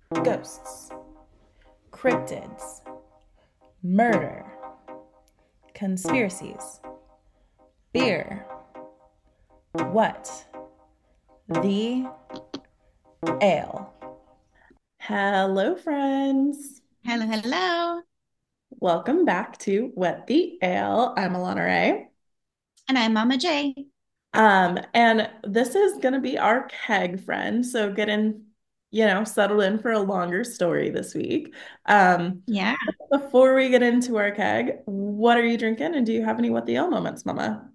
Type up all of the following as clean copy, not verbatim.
Ghosts, cryptids, murder, conspiracies, beer. What? The ale. Hello, friends. Hello, hello. Welcome back to What the Ale. I'm Alana Ray. And I'm Mama J. And this is gonna be our keg friend. So get in, settled in for a longer story this week. Um, Yeah. Before we get into our keg, what are you drinking? And do you have any What the Ale moments, Mama?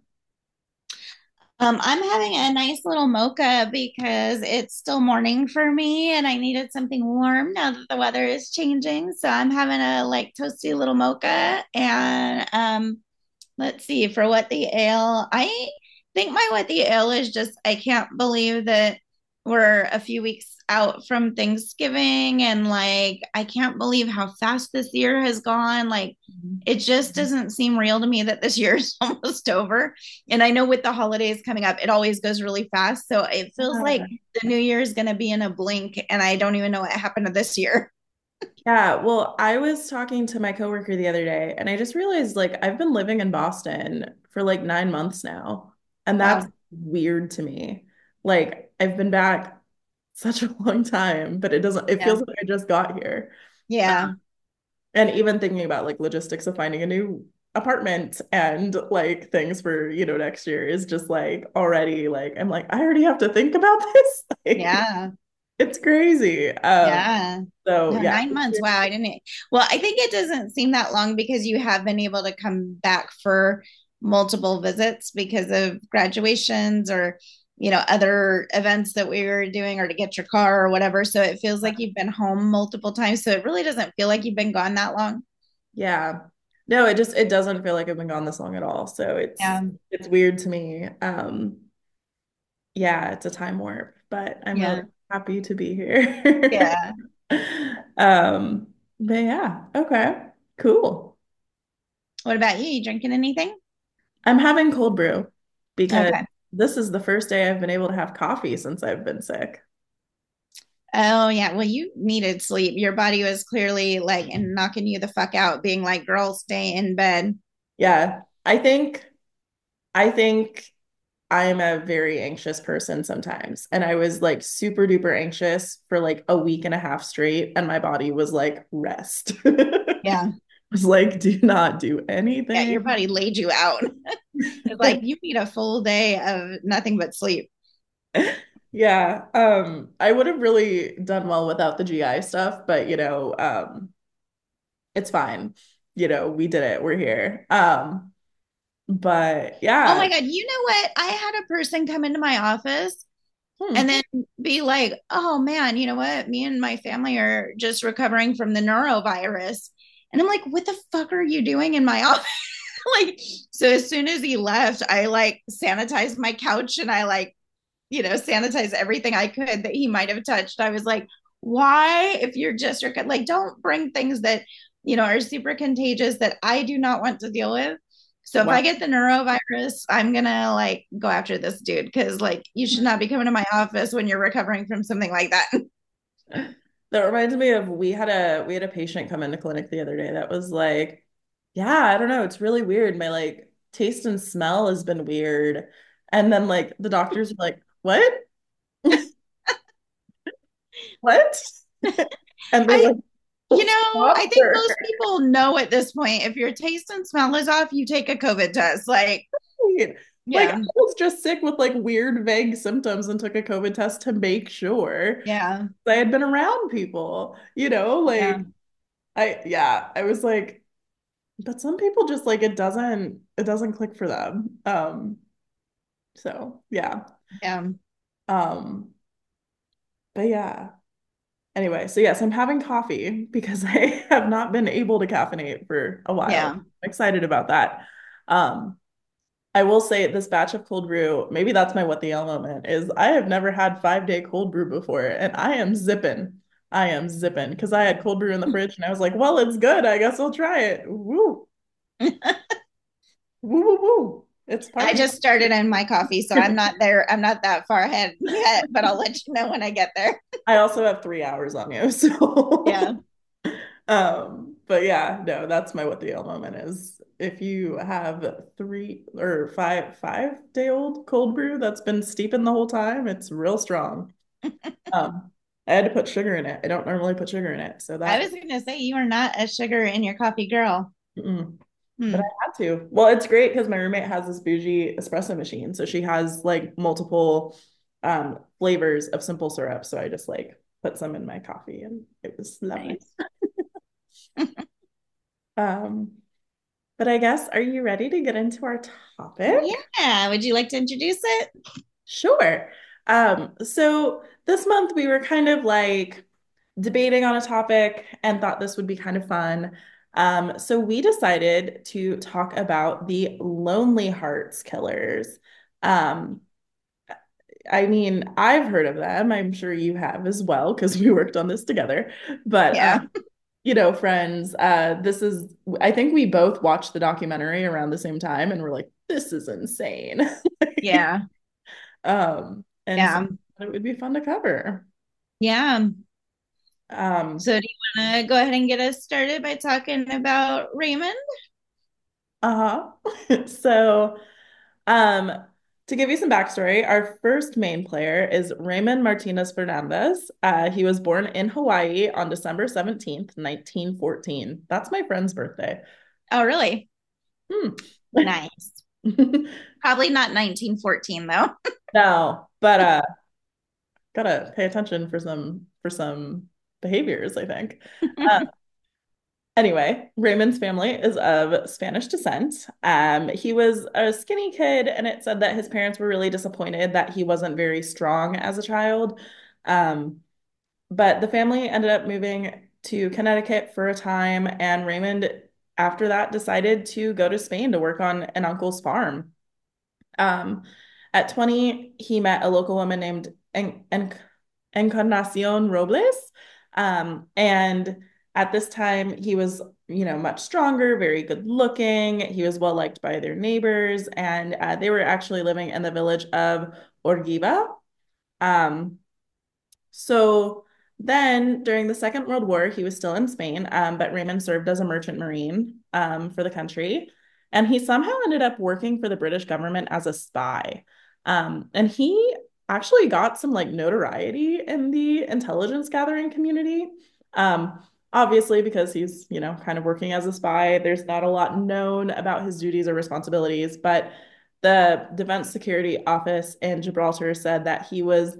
I'm having a nice little mocha because it's still morning for me and I needed something warm now that the weather is changing. So I'm having a like toasty little mocha. And let's see, for what the ale, I think my what the ale is just, I can't believe that we're a few weeks out from Thanksgiving. And like, I can't believe how fast this year has gone. Like, it just doesn't seem real to me that this year is almost over. And I know with the holidays coming up, it always goes really fast. So it feels like the new year is going to be in a blink. And I don't even know what happened to this year. Yeah, well, I was talking to my coworker the other day and I just realized like I've been living in Boston for like 9 months now. And that's Wow. weird to me. Like I've been back such a long time, but it Yeah. feels like I just got here. Yeah. And even thinking about like logistics of finding a new apartment and like things for, next year is just like already like I'm like, I already have to think about this. Like Yeah. it's crazy. Yeah. So No, yeah. 9 months. Wow, I didn't. Well, I think it doesn't seem that long because you have been able to come back for multiple visits because of graduations or, other events that we were doing or to get your car or whatever. So it feels like you've been home multiple times. So it really doesn't feel like you've been gone that long. Yeah. No, it doesn't feel like I've been gone this long at all. So Yeah. it's weird to me. Yeah, it's a time warp, but I'm really Yeah. happy to be here. Yeah. But yeah, okay, cool. What about you? You drinking anything? I'm having cold brew because Okay. this is the first day I've been able to have coffee since I've been sick. Oh, yeah. Well, you needed sleep. Your body was clearly like and knocking you the fuck out, being like, girl, stay in bed. Yeah, I think I'm a very anxious person sometimes. And I was like super duper anxious for like a week and a half straight. And my body was like, rest. Yeah. Was like, do not do Yeah, your anything. body laid you out. It's like you need a full day of nothing but sleep. Yeah. I would have really done well without the GI stuff, but it's fine. We did it. We're here. But Oh yeah. my God. You know what? I had a person come into my office and Hmm. then be like, oh man, you know what? Me and my family are just recovering from the neurovirus. And I'm like, what the fuck are you doing in my office? Like, so as soon as he left, I like sanitized my couch and I like, sanitize everything I could that he might have touched. I was like, why, if you're just like, don't bring things that, are super contagious that I do not want to deal with. So if I Wow. get the neurovirus, I'm gonna like go after this dude because like you should not be coming to my office when you're recovering from something like that. That reminds me of we had a patient come into clinic the other day that was like, yeah, I don't know, it's really weird. My like taste and smell has been weird. And then like the doctors were like, what? What? And they're I, like, "Oh, I stop think her." most people know at this point if your taste and smell is off, you take a COVID test. Like, Like I yeah, was just sick with like weird vague symptoms and took a COVID test to make sure yeah, I had been around people, yeah, like I was like, but some people just like it doesn't click for them. So yeah. yeah, Um, but yeah. Anyway, so yes, I'm having coffee because I have not been able to caffeinate for a while. yeah. I'm excited about that. Um, I will say this batch of cold brew, maybe that's my what the hell moment, is I have never had 5 day cold brew before, and I am zipping. I am zipping because I had cold brew in the fridge and I was like, well, it's good. I guess I'll try it. Woo, woo, woo, woo. It's I part of just started in my coffee, so I'm not there. I'm not that far ahead yet, but I'll let you know when I get there. I also have 3 hours on you, so Yeah. but yeah, no, that's my what the hell moment is. If you have 3 or 5 day old cold brew that's been steeping the whole time, it's real strong. Um, I had to put sugar in it. I don't normally put sugar in it, so I that was going to say you are not a sugar in your coffee girl. mm-mm. But I Hmm. had to. Well, it's great because my roommate has this bougie espresso machine, so she has like multiple flavors of simple syrup. So I just like put some in my coffee, and it was lovely. Nice. Um, but I guess, are you ready to get into our topic? Yeah. Would you like to introduce it? Sure. So this month we were kind of like debating on a topic and thought this would be kind of fun. So we decided to talk about the Lonely Hearts Killers. Um, I mean, I've heard of them. I'm sure you have as well because we worked on this together. But Yeah. friends, this is I think we both watched the documentary around the same time and we're like, this is insane. Yeah. And so Yeah. it would be fun to cover. Yeah. Um, So do you want to go ahead and get us started by talking about Raymond? uh-huh. So, um, to give you some backstory, our first main player is Raymond Martinez Fernandez. He was born in Hawaii on December 17th, 1914. That's my friend's birthday. Oh, really? Hmm. Nice. Probably not 1914 though. No, but gotta pay attention for some behaviors, I think. Uh, Anyway, Raymond's family is of Spanish descent. He was a skinny kid, and it said that his parents were really disappointed that he wasn't very strong as a child. Um, but the family ended up moving to Connecticut for a time, and Raymond, after that, decided to go to Spain to work on an uncle's farm. Um, at 20, he met a local woman named Encarnacion Robles. And at this time, he was, much stronger, very good looking. He was well liked by their neighbors, and they were actually living in the village of Orgiva. Um, so then during the Second World War, he was still in Spain, but Raymond served as a merchant marine for the country. And he somehow ended up working for the British government as a spy. And he actually got some like notoriety in the intelligence gathering community. Um, Obviously, because he's, kind of working as a spy, there's not a lot known about his duties or responsibilities. But the Defense Security Office in Gibraltar said that he was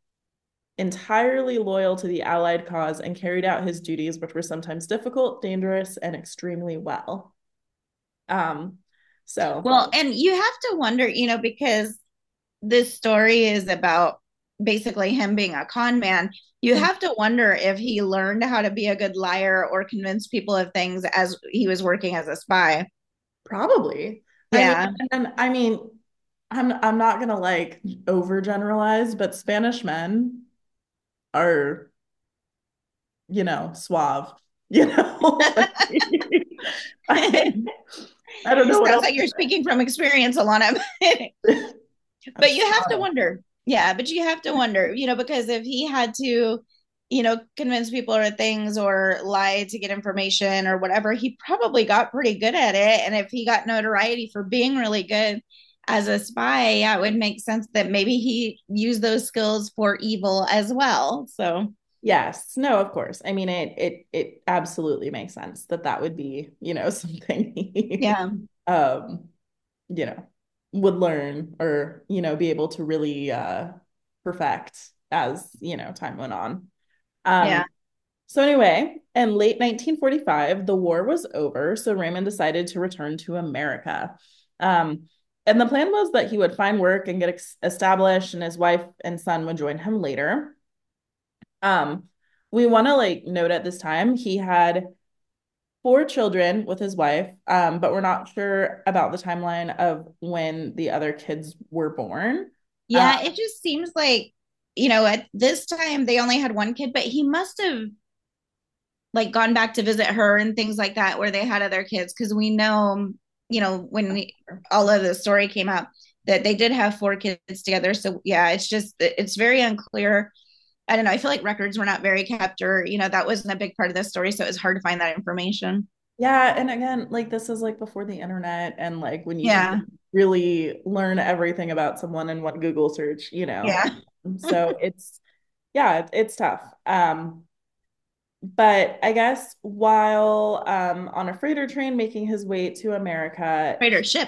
entirely loyal to the Allied cause and carried out his duties, which were sometimes difficult, dangerous, and extremely well. Um, so Well, and you have to wonder, because this story is about basically him being a con man. You have to wonder if he learned how to be a good liar or convince people of things as he was working as a spy. probably. I mean, Yeah. and I mean, I'm not gonna like overgeneralize, but Spanish men are, suave. Like, I, I don't know what Sounds else like to you're speaking from experience, Alana. say. I'm But you have to sorry. wonder. Yeah, but you have to wonder, because if he had to, convince people or things or lie to get information or whatever, he probably got pretty good at it. And if he got notoriety for being really good as a spy, yeah, it would make sense that maybe he used those skills for evil as well. So, Yes, no, of course. I mean, it absolutely makes sense that that would be, something he, yeah, um, you know, would learn or, be able to really perfect as, time went on. yeah. Um, so anyway, in late 1945, the war was over, so Raymond decided to return to America. Um, and the plan was that he would find work and get established, and his wife and son would join him later. Um, we want to like note at this time he had 4 children with his wife, but we're not sure about the timeline of when the other kids were born. Uh, Yeah, it just seems like, at this time they only had one kid, but he must have like gone back to visit her and things like that where they had other kids because we know when all of the story came out, that they did have four kids together. So yeah, it's very unclear. I don't know. I feel like records were not very kept, or that wasn't a big part of the story, so it was hard to find that information. Yeah, and again, like this is like before the internet and like when you can Yeah, really learn everything about someone in one Google search, yeah. So yeah, it's tough. But I guess while on a freighter train making his way to America, Freighter ship.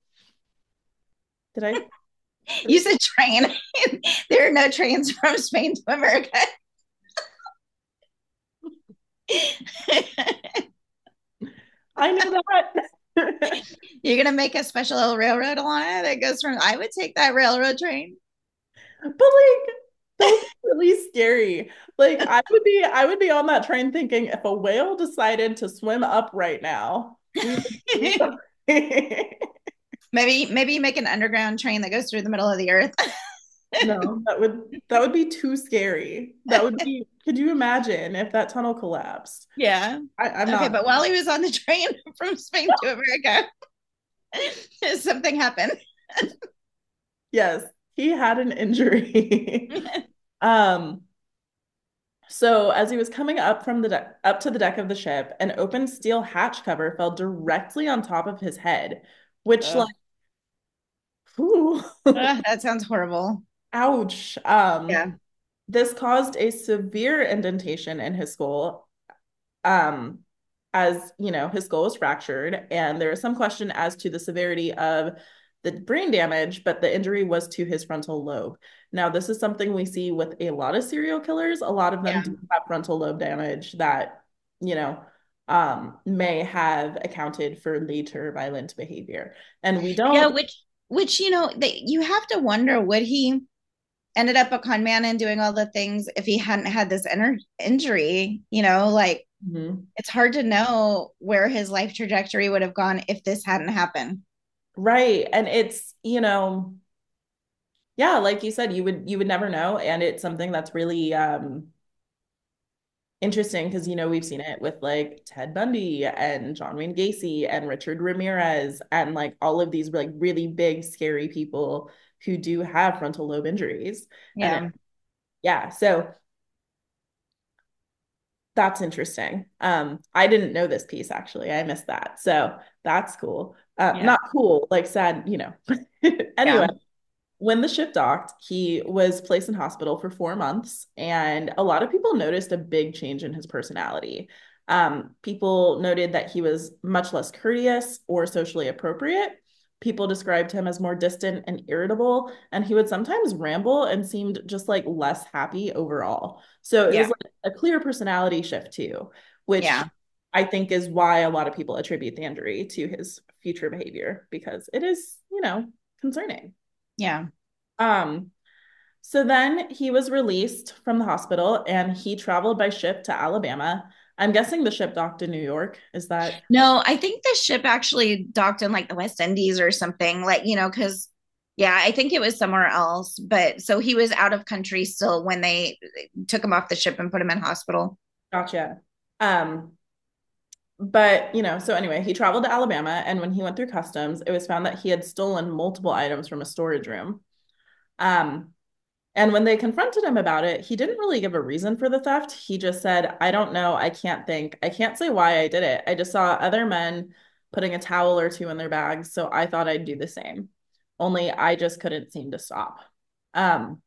did I? You said train. There are no trains from Spain to America. I know that. You're gonna make a special railroad, Alana, that goes from. I would take that railroad train. But like that would be really scary. Like I would be on that train thinking if a whale decided to swim up right now, we would be sorry. Maybe you make an underground train that goes through the middle of the earth. No, that would be too scary. That would be, could you imagine if that tunnel collapsed? Yeah. I'm Okay, not. but while he was on the train from Spain to America, something happened. Yes, he had an injury. Um, so as he was coming up from the deck up to the deck of the ship, an open steel hatch cover fell directly on top of his head, which like, Ugh. whew, Ugh, that sounds horrible. ouch. Yeah. This caused a severe indentation in his skull. Um, as his skull was fractured, and there is some question as to the severity of the brain damage, but the injury was to his frontal lobe. Now, this is something we see with a lot of serial killers. A lot of them Yeah. do have frontal lobe damage that, you know, may have accounted for later violent behavior. And we Yeah, don't. which you have to wonder, would he ended up a con man and doing all the things if he hadn't had this injury, like Mhm. it's hard to know where his life trajectory would have gone if this hadn't happened. Right. And it's, yeah, like you said, you would never know. And it's something that's really interesting because we've seen it with like Ted Bundy and John Wayne Gacy and Richard Ramirez and like all of these like really big scary people who do have frontal lobe injuries. And Yeah. yeah, so that's interesting. I didn't know this piece actually. I missed that. So that's cool. Yeah. Not cool, like sad. Anyway, Yeah. when the ship docked, he was placed in hospital for 4 months, and a lot of people noticed a big change in his personality. People noted that he was much less courteous or socially appropriate. People described him as more distant and irritable, and he would sometimes ramble and seemed just like less happy overall. So it was Yeah. like a clear personality shift too, which Yeah. I think is why a lot of people attribute the injury to his future behavior because it is, concerning. Yeah. Um, so then he was released from the hospital and he traveled by ship to Alabama. I'm guessing the ship docked in New York. Is that No, I think the ship actually docked in like the West Indies or something, like, because, yeah, I think it was somewhere else. But so he was out of country still when they took him off the ship and put him in hospital. gotcha? Um, but so anyway, he traveled to Alabama and when he went through customs, it was found that he had stolen multiple items from a storage room. Um, And when they confronted him about it, he didn't really give a reason for the theft. He just said, I don't know. I can't think. I can't say why I did it. I just saw other men putting a towel or two in their bags, so I thought I'd do the same. Only I just couldn't seem to stop. Um,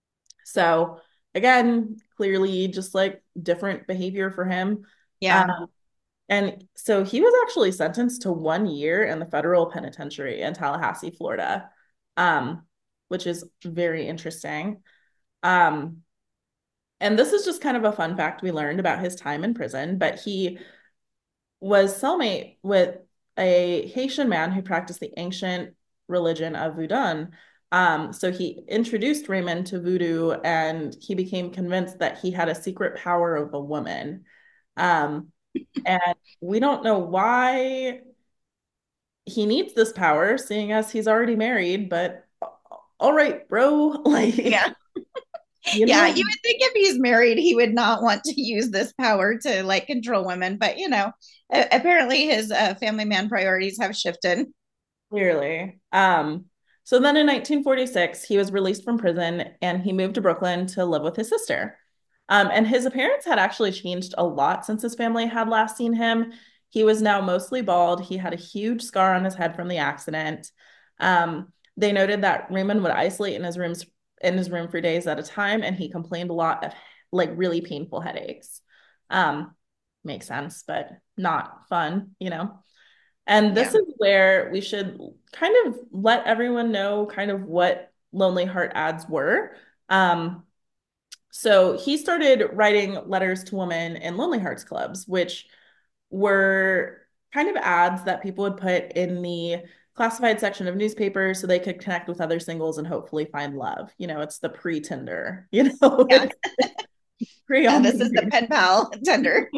so again, clearly just like different behavior for him. Yeah. Um, and so he was actually sentenced to 1 year in the federal penitentiary in Tallahassee, Florida, um, which is very interesting. Um, and this is just kind of a fun fact we learned about his time in prison, but he was cellmate with a Haitian man who practiced the ancient religion of Voodoo. So he introduced Raymond to voodoo and he became convinced that he had a secret power of a woman. Um, and we don't know why he needs this power, seeing as he's already married, but all right, bro, like Yeah. You Yeah, know, you would think if he's married, he would not want to use this power to like control women. But apparently his family man priorities have shifted. clearly. So then in 1946, he was released from prison and he moved to Brooklyn to live with his sister. And his appearance had actually changed a lot since his family had last seen him. He was now mostly bald. He had a huge scar on his head from the accident. They noted that Raymond would isolate in his room for days at a time, and he complained a lot of like really painful headaches. Um, Makes sense, but not fun, you know. And this Yeah. is where we should kind of let everyone know kind of what Lonely Heart ads were. Um, so he started writing letters to women in Lonely Hearts Clubs, which were kind of ads that people would put in the classified section of newspapers so they could connect with other singles and hopefully find love. You know, it's the pre-Tinder, you know, Yeah. it's pre Yeah. all This is the pen pal tender.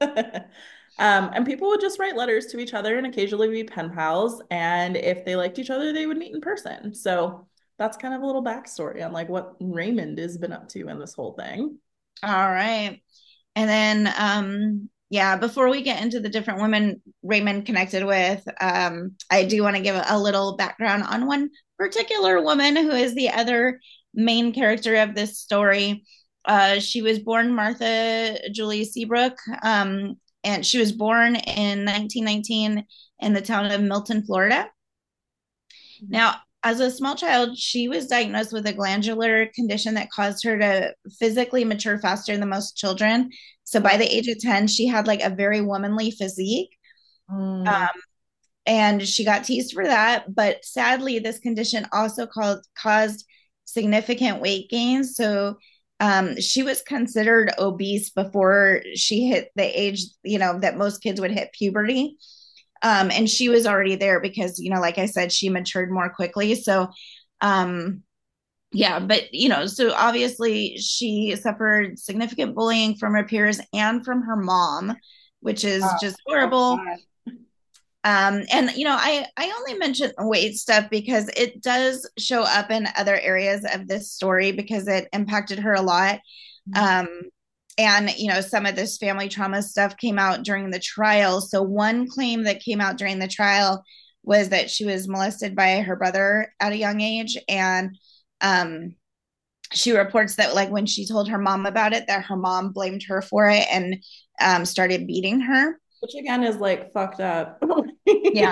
And people would just write letters to each other and occasionally be pen pals. And if they liked each other, they would meet in person. So that's kind of a little backstory on like what Raymond has been up to in this whole thing. All right. And then, yeah, before we get into the different women Raymond connected with, I do want to give a little background on one particular woman who is the other main character of this story. She was born Martha Julie Seabrook, and she was born in 1919 in the town of Milton, Florida. Now, as a small child, she was diagnosed with a glandular condition that caused her to physically mature faster than most children. So by the age of 10, she had like a very womanly physique. Mm. Um, and she got teased for that. But sadly, this condition also caused significant weight gains. So she was considered obese before she hit the age, that most kids would hit puberty. And she was already there because, like I said, she matured more quickly. So, um, yeah, but so obviously she suffered significant bullying from her peers and from her mom, which is Oh, just oh horrible. God. And I only mention weight stuff because it does show up in other areas of this story because it impacted her a lot. Um, and some of this family trauma stuff came out during the trial. So one claim that came out during the trial was that she was molested by her brother at a young age, and um, she reports that like when she told her mom about it, that her mom blamed her for it and started beating her. Which again is like fucked up. Yeah,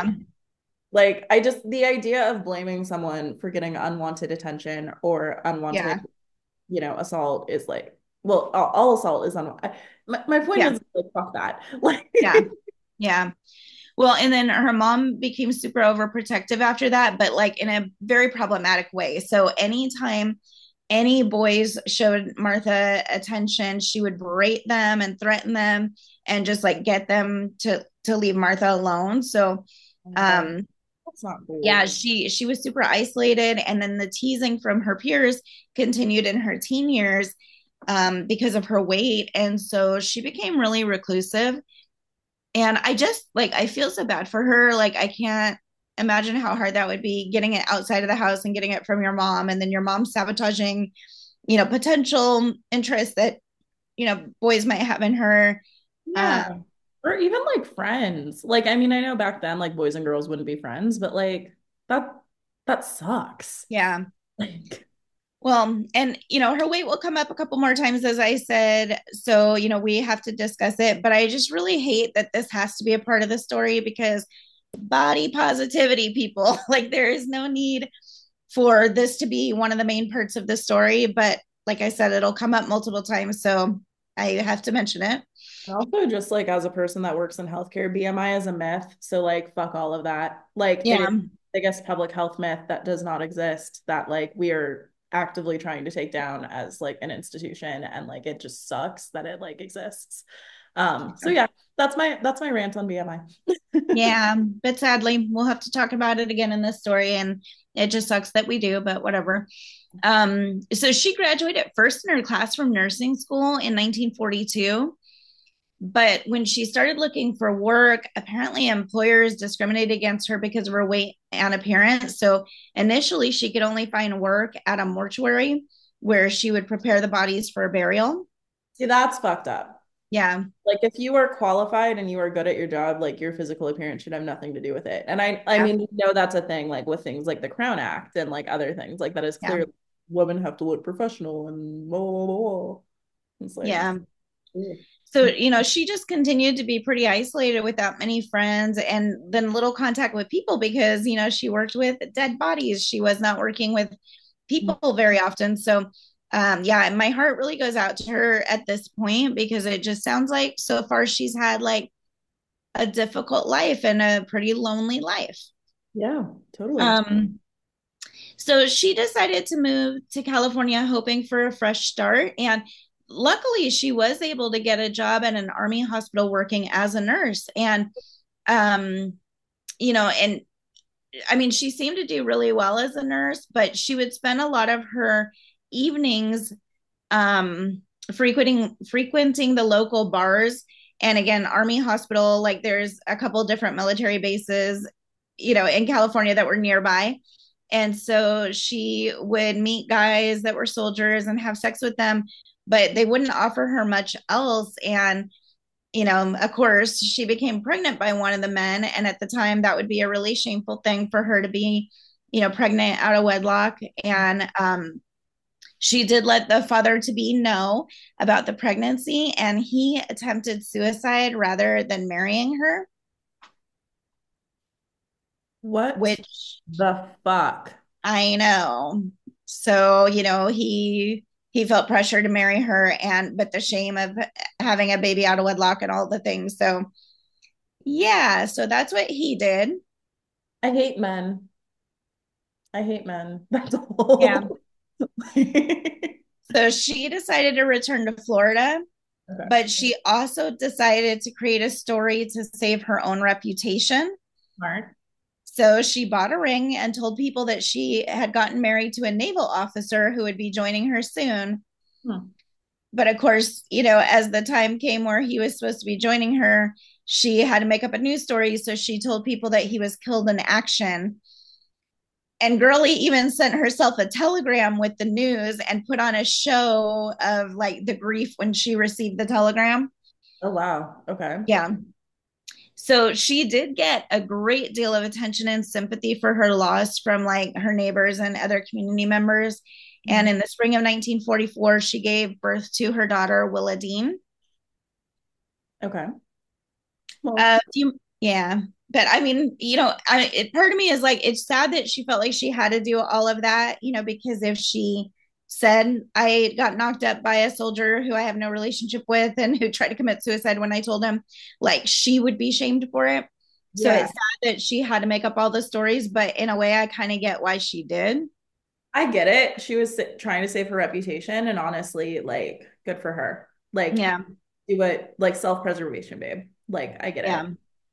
Like, I just, the idea of blaming someone for getting unwanted attention or yeah, unwanted, you know, assault is like, well, all assault is unwanted. My point yeah, is like, fuck that. Like, yeah, yeah. Well, and then her mom became super overprotective after that, but like in a very problematic way. So anytime any boys showed Martha attention, she would berate them and threaten them and just like get them to leave Martha alone. So oh, um that's not yeah, cool. she was super isolated, and then the teasing from her peers continued in her teen years because of her weight. And so she became really reclusive, and I just like I feel so bad for her. Like I can't imagine how hard that would be getting it outside of the house and getting it from your mom, and then your mom sabotaging, potential interest that, boys might have in her. Uh, Yeah. Or even like friends. Like, I mean, I know back then, like boys and girls wouldn't be friends, but like that, that sucks. yeah. Like, Well, and her weight will come up a couple more times, as I said. So, we have to discuss it. But I just really hate that this has to be a part of the story because body positivity, people, like there is no need for this to be one of the main parts of the story. But like I said, it'll come up multiple times. So I have to mention it. and also just like as a person that works in healthcare, BMI is a myth. So like fuck all of that. Like it is Yeah. the biggest public health myth that does not exist that like we are actively trying to take down as like an institution and like it just sucks that it like exists. So yeah, that's my rant on BMI. Yeah. But sadly, we'll have to talk about it again in this story. And it just sucks that we do, but whatever. So she graduated first in her class from nursing school in 1942. But when she started looking for work, apparently employers discriminated against her because of her weight and appearance. So initially, she could only find work at a mortuary where she would prepare the bodies for burial. See, that's fucked up. Yeah. Like if you are qualified and you are good at your job, like your physical appearance should have nothing to do with it. And I Yeah. mean, we know that's a thing, like with things like the Crown Act and like other things, like that is Yeah. clearly women have to look professional and blah, blah, blah, blah. It's like, Yeah. ooh. So, she just continued to be pretty isolated without many friends and then little contact with people because, she worked with dead bodies. She was not working with people very often. So, yeah, my heart really goes out to her at this point because it just sounds like so far she's had like a difficult life and a pretty lonely life. Yeah, totally. Um, so she decided to move to California hoping for a fresh start. And luckily, she was able to get a job at an army hospital working as a nurse. Um, and I mean, she seemed to do really well as a nurse, but she would spend a lot of her evenings um, frequenting the local bars. And again, Army Hospital, like there's a couple different military bases, in California that were nearby. And so she would meet guys that were soldiers and have sex with them, but they wouldn't offer her much else. And, of course, she became pregnant by one of the men. And at the time, that would be a really shameful thing for her to be, pregnant out of wedlock. And she did let the father to be know about the pregnancy, and he attempted suicide rather than marrying her, What which the fuck? I know. So, he felt pressure to marry her but the shame of having a baby out of wedlock and all the things. So, yeah, so that's what he did. I hate men. I hate men. That's Yeah. all. Okay. So she decided to return to Florida, but she also decided to create a story to save her own reputation. Smart. So she bought a ring and told people that she had gotten married to a naval officer who would be joining her soon. Hmm. But of course, as the time came where he was supposed to be joining her, she had to make up a news story. So she told people that he was killed in action. And Girlie even sent herself a telegram with the news and put on a show of like the grief when she received the telegram. Oh wow. Okay. Yeah. So she did get a great deal of attention and sympathy for her loss from like her neighbors and other community members. And Mhm. in the spring of 1944, she gave birth to her daughter, Willa Dean. Okay. Well, Yeah. But I mean, part of me is like, it's sad that she felt like she had to do all of that, because if she said, I got knocked up by a soldier who I have no relationship with and who tried to commit suicide when I told him, like, she would be shamed for it. So yeah, it's sad that she had to make up all the stories, but in a way, I kind of get why she did. I get it. She was trying to save her reputation, and honestly, like, good for her. Like, Yeah. do it like self-preservation, babe. Like, I get Yeah. it.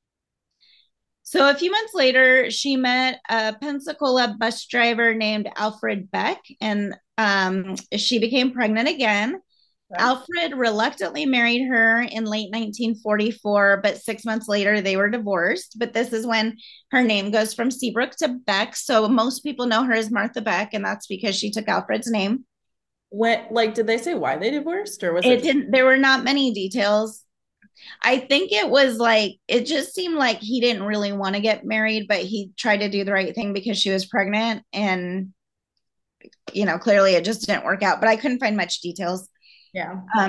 So a few months later, she met a Pensacola bus driver named Alfred Beck, and she became pregnant again. Okay. Alfred reluctantly married her in late 1944, but 6 months later, they were divorced. But this is when her name goes from Seabrook to Beck. So most people know her as Martha Beck, and that's because she took Alfred's name. Like, did they say why they divorced, or was it It just didn't, there were not many details. I think it was like, it just seemed like he didn't really want to get married, but he tried to do the right thing because she was pregnant. And, clearly it just didn't work out, but I couldn't find much details. yeah? Um,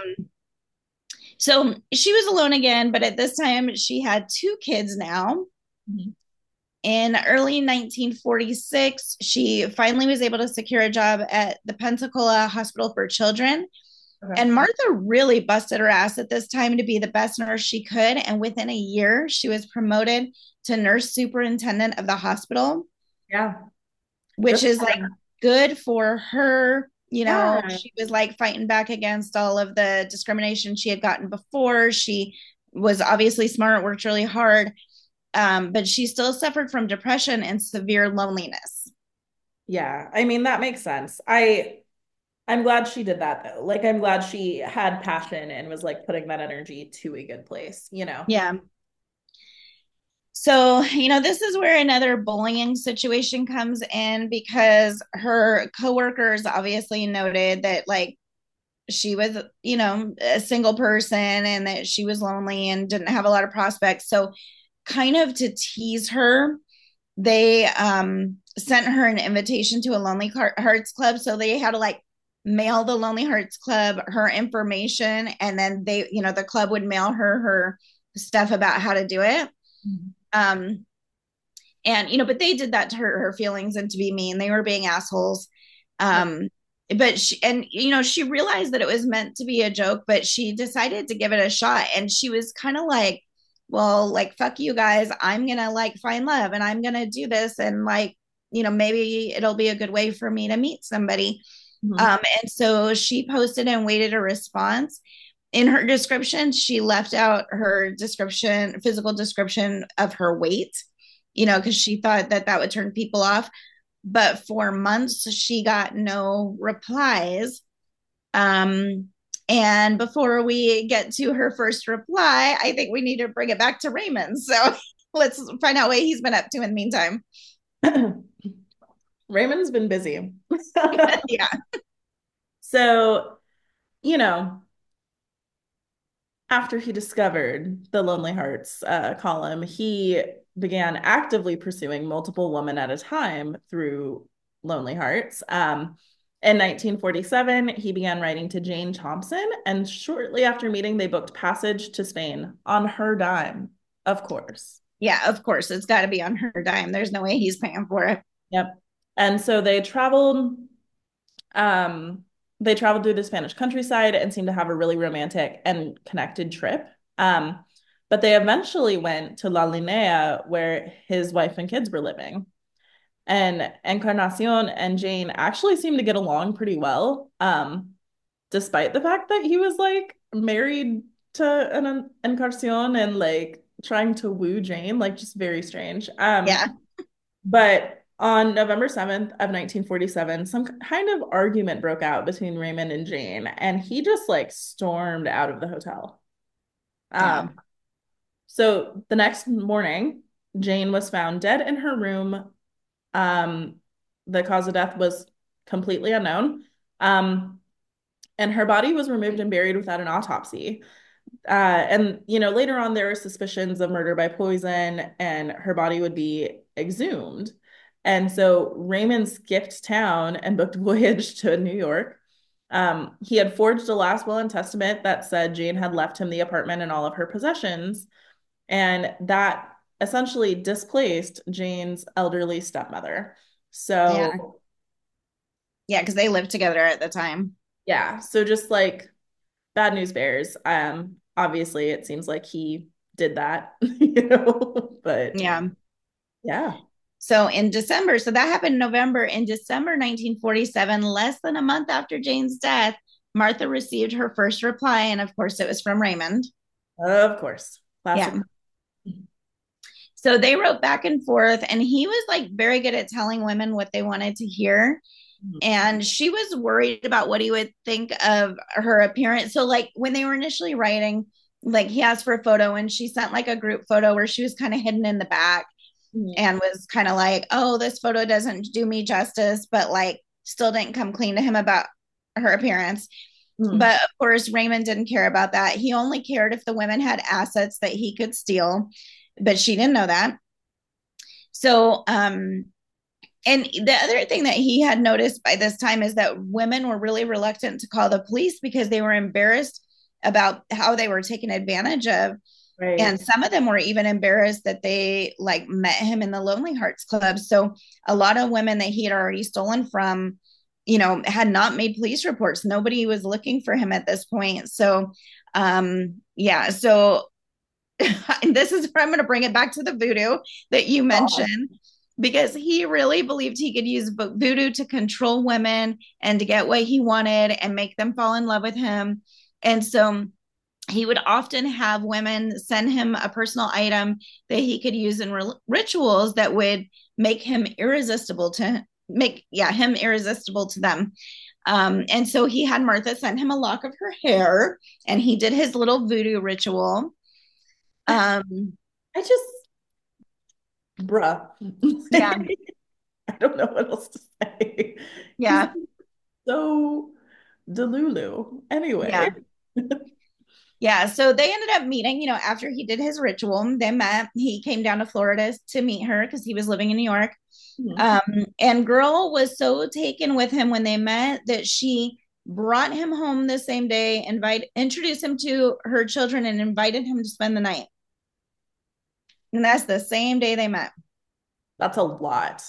so she was alone again, but at this time she had two kids now. Mhm. In early 1946, she finally was able to secure a job at the Pensacola Hospital for Children. Okay. And Martha really busted her ass at this time to be the best nurse she could. And within a year, she was promoted to nurse superintendent of the hospital, Yeah. Good which for is like her. good for her. Yeah. She was like fighting back against all of the discrimination she had gotten before. She was obviously smart, worked really hard, but she still suffered from depression and severe loneliness. Yeah. I mean, that makes sense. I'm glad she did that though. Like, I'm glad she had passion and was like putting that energy to a good place, you know? Yeah. So, this is where another bullying situation comes in because her coworkers obviously noted that, like, she was, a single person and that she was lonely and didn't have a lot of prospects. So, kind of to tease her, they sent her an invitation to a Lonely Hearts Club. So they had to like mail the Lonely Hearts Club her information, and then the club would mail her stuff about how to do it. Um, and but they did that to hurt her feelings and to be mean. They were being assholes. Right. Um, but she realized that it was meant to be a joke, but she decided to give it a shot. And she was kind of like, well, like, fuck you guys. I'm gonna like find love and I'm gonna do this, and like, maybe it'll be a good way for me to meet somebody. Mhm. And so she posted and waited a response. In her description, she left out her description, physical description of her weight, because she thought that that would turn people off. But for months, she got no replies. Um, and before we get to her first reply, I think we need to bring it back to Raymond. So let's find out what he's been up to in the meantime. Raymond's been busy. Yeah. So, you know, after he discovered the Lonely Hearts column, he began actively pursuing multiple women at a time through Lonely Hearts. In 1947, he began writing to Jane Thompson, and shortly after meeting, they booked passage to Spain on her dime, of course. Yeah, of course. It's got to be on her dime. There's no way he's paying for it. Yep. And so um, they traveled through the Spanish countryside and seemed to have a really romantic and connected trip. But they eventually went to La Linea, where his wife and kids were living. And Encarnacion and Jane actually seemed to get along pretty well, despite the fact that he was like married to an Encarnacion and like trying to woo Jane, like just very strange. Yeah. But on November 7th of 1947, some kind of argument broke out between Raymond and Jane, and he just like stormed out of the hotel. Yeah. Um, so the next morning, Jane was found dead in her room. Um, the cause of death was completely unknown. Um, and her body was removed and buried without an autopsy. And later on there were suspicions of murder by poison, and her body would be exhumed. And so Raymond skipped town and booked a voyage to New York. He had forged a last will and testament that said Jane had left him the apartment and all of her possessions, and that essentially displaced Jane's elderly stepmother. Yeah. So Yeah. Because they lived together at the time. yeah, so just like bad news bears. Obviously it seems like he did that, but Yeah. yeah. So in December, so that happened in November. In December 1947, less than a month after Jane's death, Martha received her first reply. And of course, it was from Raymond. Of course. Classic. Yeah. So they wrote back and forth, and he was like very good at telling women what they wanted to hear. And she was worried about what he would think of her appearance. So, like, when they were initially writing, like, he asked for a photo, and she sent like a group photo where she was kind of hidden in the back Mhm. and was kind of like, oh, this photo doesn't do me justice, but like, still didn't come clean to him about her appearance. Mhm. But of course, Raymond didn't care about that. He only cared if the women had assets that he could steal, but she didn't know that. So, and the other thing that he had noticed by this time is that women were really reluctant to call the police because they were embarrassed about how they were taken advantage of. And Right. some of them were even embarrassed that they like met him in the Lonely Hearts Club. So a lot of women that he had already stolen from, had not made police reports. Nobody was looking for him at this point. So, yeah. So this is where I'm going to bring it back to the voodoo that you God. mentioned, because he really believed he could use voodoo to control women and to get what he wanted and make them fall in love with him. And so he would often have women send him a personal item that he could use in rituals that would make him irresistible to him irresistible to them. And so he had Martha send him a lock of her hair, and he did his little voodoo ritual. Um, I just bruh. Yeah. I don't know what else to say. He's Yeah. so delulu. Anyway. Yeah. Yeah, so they ended up meeting, after he did his ritual, they met. He came down to Florida to meet her because he was living in New York. Mhm. Um, and girl was so taken with him when they met that she brought him home the same day, introduced him to her children, and invited him to spend the night. And that's the same day they met. That's a lot.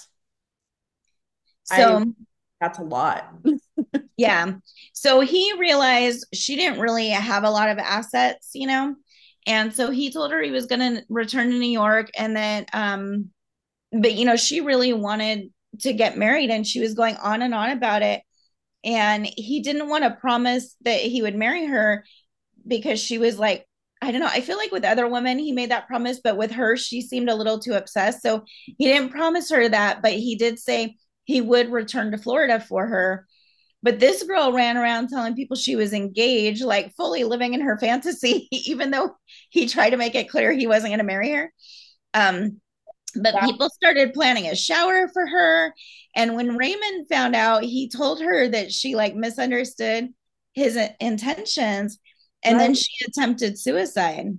I So That's a lot. yeah. So he realized she didn't really have a lot of assets. And so he told her he was going to return to New York and then but she really wanted to get married and she was going on and on about it and he didn't want to promise that he would marry her because she was like I don't know. I feel like with other women he made that promise, but with her she seemed a little too obsessed. So he didn't promise her that, but he did say he would return to Florida for her. But this girl ran around telling people she was engaged, like fully living in her fantasy, even though he tried to make it clear he wasn't going to marry her. Um, but That's people started planning a shower for her. And when Raymond found out, he told her that she like misunderstood his intentions. And right. then she attempted suicide.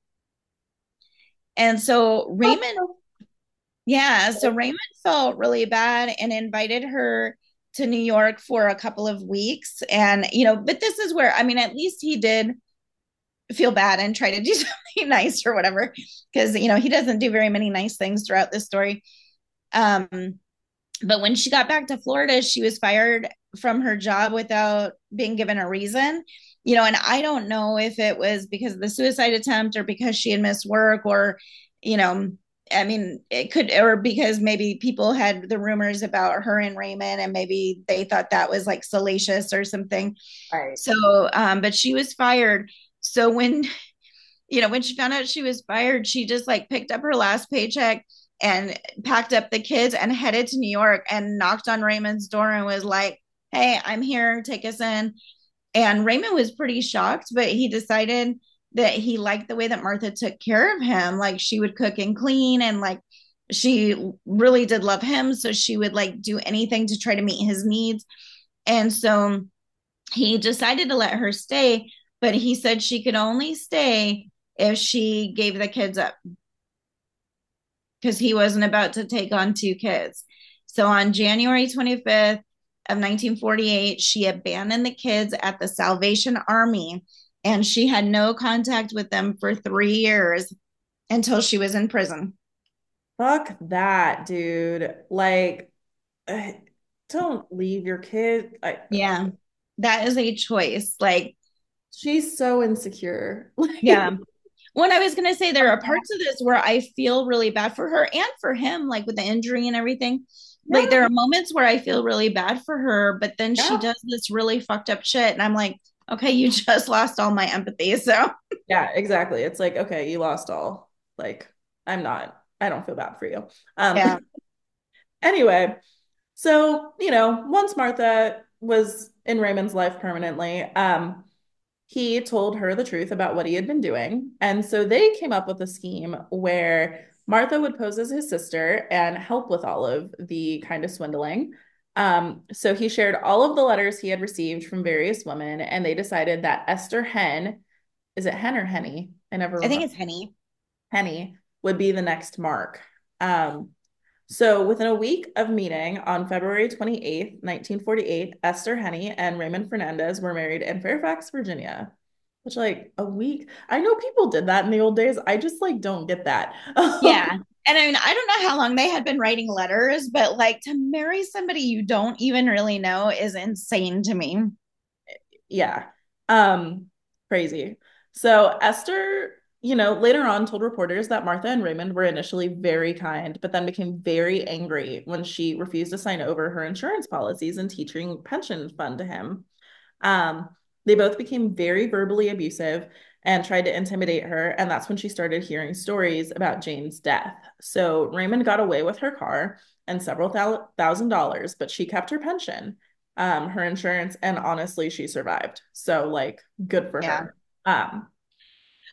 And so Raymond Yeah, so Raymond felt really bad and invited her to New York for a couple of weeks. And, but this is where, I mean, at least he did feel bad and try to do something nice or whatever, because, he doesn't do very many nice things throughout this story. Um, but when she got back to Florida, she was fired from her job without being given a reason. And I don't know if it was because of the suicide attempt or because she had missed work or, you know, I mean, it could, or because maybe people had the rumors about her and Raymond and maybe they thought that was like salacious or something. Right. So, but she was fired. So when she found out she was fired, she just like picked up her last paycheck and packed up the kids and headed to New York and knocked on Raymond's door and was like, "Hey, I'm here, take us in." And Raymond was pretty shocked, but he decided that he liked the way that Martha took care of him. Like she would cook and clean and like she really did love him. So she would like do anything to try to meet his needs. And so he decided to let her stay, but he said she could only stay if she gave the kids up because he wasn't about to take on two kids. So on January 25th of 1948, she abandoned the kids at the Salvation Army and she had no contact with them for 3 years until she was in prison. Fuck that, dude. Like, uh, don't leave your kid. Yeah, that is a choice. Like, She's so insecure. yeah. When I was going to say, there are parts of this where I feel really bad for her and for him, like with the injury and everything. Like, Yeah, there are moments where I feel really bad for her, but then she yeah, does this really fucked up shit. And I'm like, okay, you just lost all my empathy. So, yeah, exactly. It's like, okay, you lost all. Like, I don't feel bad for you. yeah. Anyway, so, once Martha was in Raymond's life permanently, he told her the truth about what he had been doing. And so they came up with a scheme where Martha would pose as his sister and help with all of the kind of swindling. So he shared all of the letters he had received from various women, and they decided that Esther Hen, is it Hen or Henny? I never I think remember. it's Henny. Henny would be the next mark. Um, so within a week of meeting on February 28th, 1948, Esther Henny and Raymond Fernandez were married in Fairfax, Virginia. Which like a week. I know people did that in the old days. I just like don't get that. Yeah. And I mean, I don't know how long they had been writing letters, but like to marry somebody you don't even really know is insane to me. Yeah. Um, Crazy. So Esther, later on told reporters that Martha and Raymond were initially very kind, but then became very angry when she refused to sign over her insurance policies and teaching pension fund to him. Um, they both became very verbally abusive and tried to intimidate her, and that's when she started hearing stories about Jane's death. So Raymond got away with her car and several $1,000s, but she kept her pension, her insurance, and honestly, she survived. So like, good for Yeah. her. Um,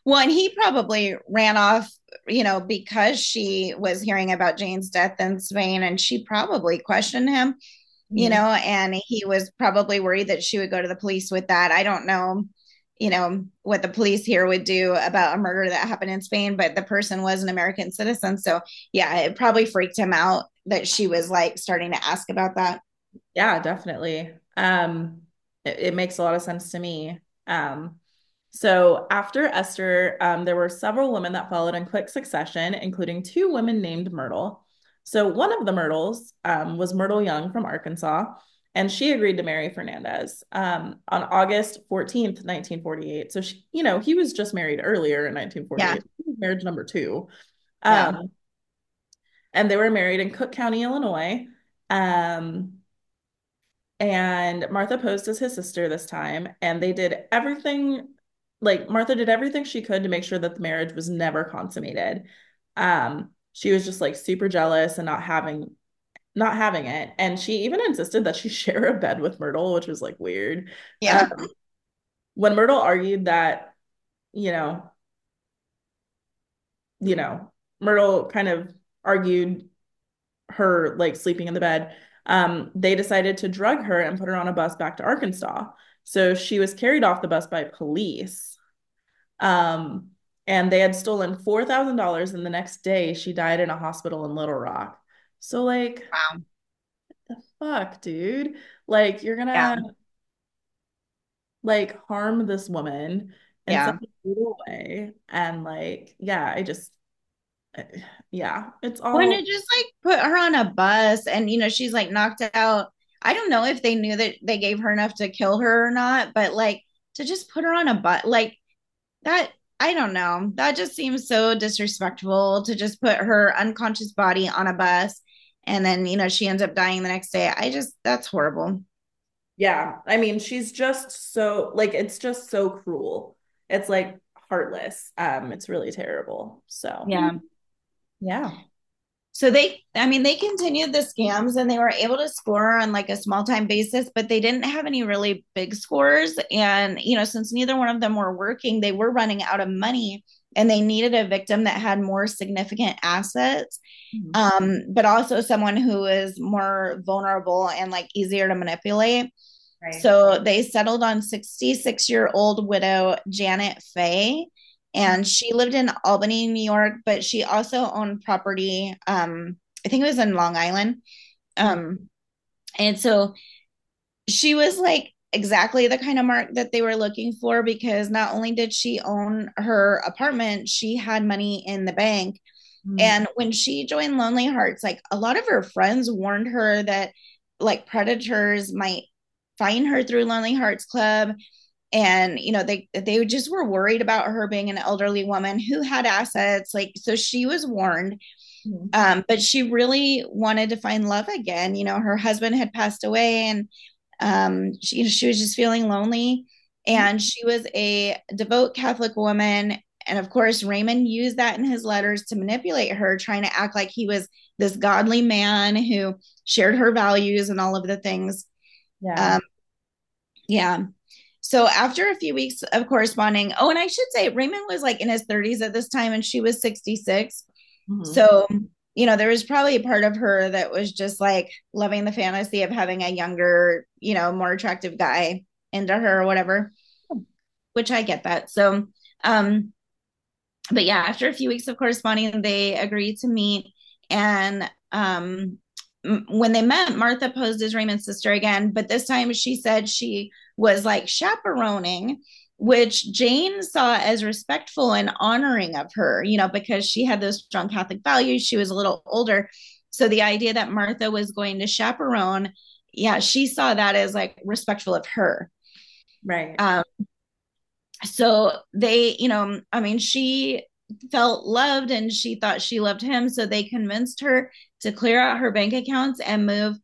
Well, and he probably ran off, because she was hearing about Jane's death in Spain and she probably questioned him, Mhm. and he was probably worried that she would go to the police with that. I don't know, what the police here would do about a murder that happened in Spain, but the person was an American citizen. So, yeah, it probably freaked him out that she was like starting to ask about that. Yeah, definitely. It makes a lot of sense to me. So after Esther, there were several women that followed in quick succession, including two women named Myrtle. So one of the Myrtles, was Myrtle Young from Arkansas, and she agreed to marry Fernandez, on August 14th, 1948. So he was just married earlier in Yeah. 1948. Marriage number two. Yeah. Um, and they were married in Cook County, Illinois. Um, and Martha posed as his sister this time, and they did everything, like Martha did everything she could to make sure that the marriage was never consummated. She was just like super jealous and not having it. And she even insisted that she share a bed with Myrtle, which was like weird. Yeah. When Myrtle argued that, you know, you know, Myrtle kind of argued her like sleeping in the bed, they decided to drug her and put her on a bus back to Arkansas. So she was carried off the bus by police. Um, and they had stolen $4,000, and the next day she died in a hospital in Little Rock. So like, Wow. the fuck, dude? Like you're Yeah. gonna like harm this woman in such Yeah. a brutal way. And like, yeah, yeah, it's When all it just like put her on a bus and she's like knocked out. I don't know if they knew that they gave her enough to kill her or not, but like to just put her on a bus like that, I don't know. That just seems so disrespectful to just put her unconscious body on a bus and then she ends up dying the next day. That's horrible. Yeah, I mean, she's just so like it's just so cruel. It's like heartless. It's really terrible. So, Yeah. yeah. So they continued the scams and they were able to score on like a small time basis, but they didn't have any really big scores. And, since neither one of them were working, they were running out of money and they needed a victim that had more significant assets, Mhm. but also someone who is more vulnerable and like easier to manipulate. Right. So they settled on 66-year-old widow Janet Fay, and she lived in Albany, New York, but she also owned property. I think it was in Long Island. Mhm. Um, and so she was like exactly the kind of mark that they were looking for because not only did she own her apartment, she had money in the bank. Mhm. And when she joined Lonely Hearts, like a lot of her friends warned her that like predators might find her through Lonely Hearts Club. And they just were worried about her being an elderly woman who had assets. Like so she was warned. Mhm. But she really wanted to find love again. Her husband had passed away and she was just feeling lonely. Mhm. And she was a devout Catholic woman. And of course, Raymond used that in his letters to manipulate her, trying to act like he was this godly man who shared her values and all of the things. Yeah. Um, yeah. So after a few weeks of corresponding, oh, and I should say Raymond was like in his 30s at this time and she was 66. Mhm. So, there was probably a part of her that was just like loving the fantasy of having a younger, more attractive guy into her or whatever, which I get that. So, um, but yeah, after a few weeks of corresponding, they agreed to meet. And when they met, Martha posed as Raymond's sister again, but this time she said she was like chaperoning, which Jane saw as respectful and honoring of her, because she had those strong Catholic values. She was a little older. So the idea that Martha was going to chaperone, yeah, she saw that as like respectful of her. Right. Um, so they, I mean, she felt loved and she thought she loved him. So they convinced her to clear out her bank accounts and move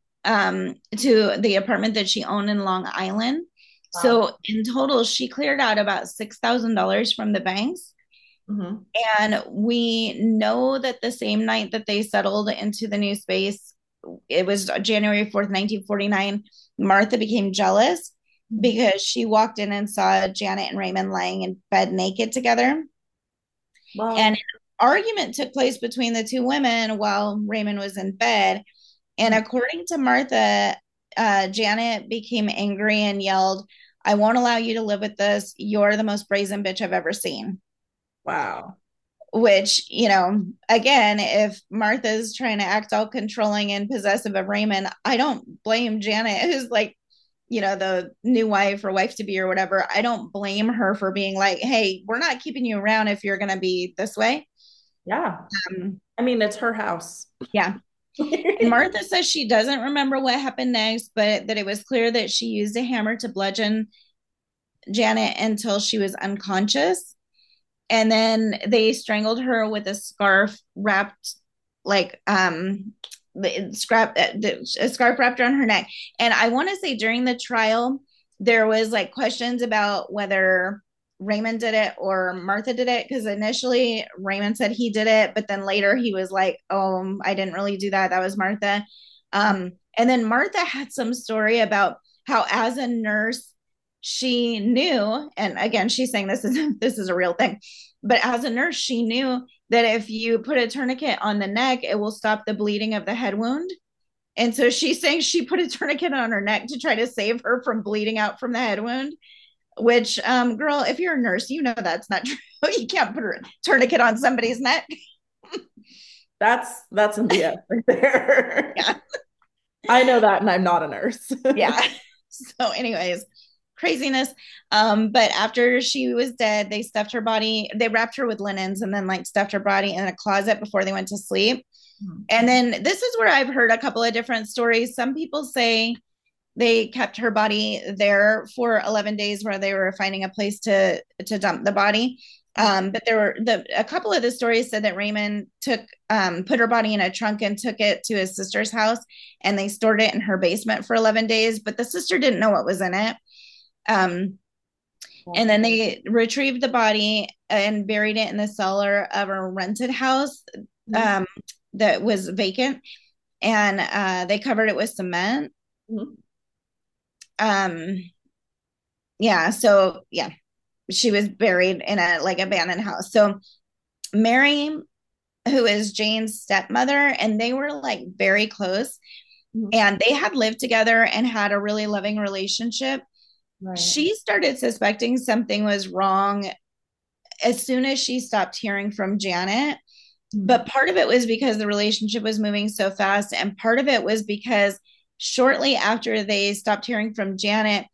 to the apartment that she owned in Long Island. Wow. So in total, she cleared out about $6,000 from the banks. Mhm. And we know that the same night that they settled into the new space, it was January 4th, 1949, Martha became jealous because she walked in and saw Janet and Raymond laying in bed naked together. And an Well, argument took place between the two women while Raymond was in bed. And according to Martha, Janet became angry and yelled, "I won't allow you to live with this. You're the most brazen bitch I've ever seen." wow. Which, again, if Martha's trying to act all controlling and possessive of Raymond, I don't blame Janet, who's like, the new wife or wife to be or whatever. I don't blame her for being like, hey, we're not keeping you around if you're going to be this way. Yeah. Um, I mean, it's her house. yeah. And Martha says she doesn't remember what happened next, but that it was clear that she used a hammer to bludgeon Janet until she was unconscious. And then they strangled her with a scarf wrapped like a scarf wrapped around her neck. And I want to say during the trial there was like questions about whether Raymond did it or Martha did it, because initially Raymond said he did it, but then later he was like, oh, I didn't really do that, that was Martha. And then Martha had some story about how as a nurse she knew, and again she's saying this is a real thing, but as a nurse she knew that if you put a tourniquet on the neck it will stop the bleeding of the head wound. And so she's saying she put a tourniquet on her neck to try to save her from bleeding out from the head wound, which girl, if you're a nurse you know that's not true. You can't put a tourniquet on somebody's neck. That's some BS right there. Yeah. I know that, and I'm not a nurse. Yeah. So anyways, craziness. But after she was dead they stuffed her body, they wrapped her with linens and then like stuffed her body in a closet before they went to sleep. And then this is where I've heard a couple of different stories. Some people say they kept her body there for 11 days where they were finding a place to dump the body. But there were a couple of the stories said that Raymond put her body in a trunk and took it to his sister's house, and they stored it in her basement for 11 days. But the sister didn't know what was in it. Um, and then they retrieved the body and buried it in the cellar of a rented house um, that was vacant, and they covered it with cement. Um, yeah, so yeah, she was buried in a like abandoned house. So Mary, who is Jane's stepmother, and they were like very close, and they had lived together and had a really loving relationship. Right. She started suspecting something was wrong as soon as she stopped hearing from Janet. But part of it was because the relationship was moving so fast. And part of it was because shortly after they stopped hearing from Janet,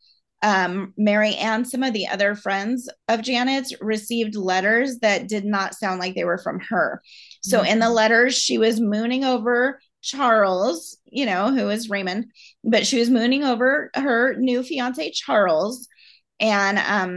Mary and some of the other friends of Janet's received letters that did not sound like they were from her. So in the letters, she was mooning over Charles, who is Raymond, but she was mooning over her new fiance, Charles. And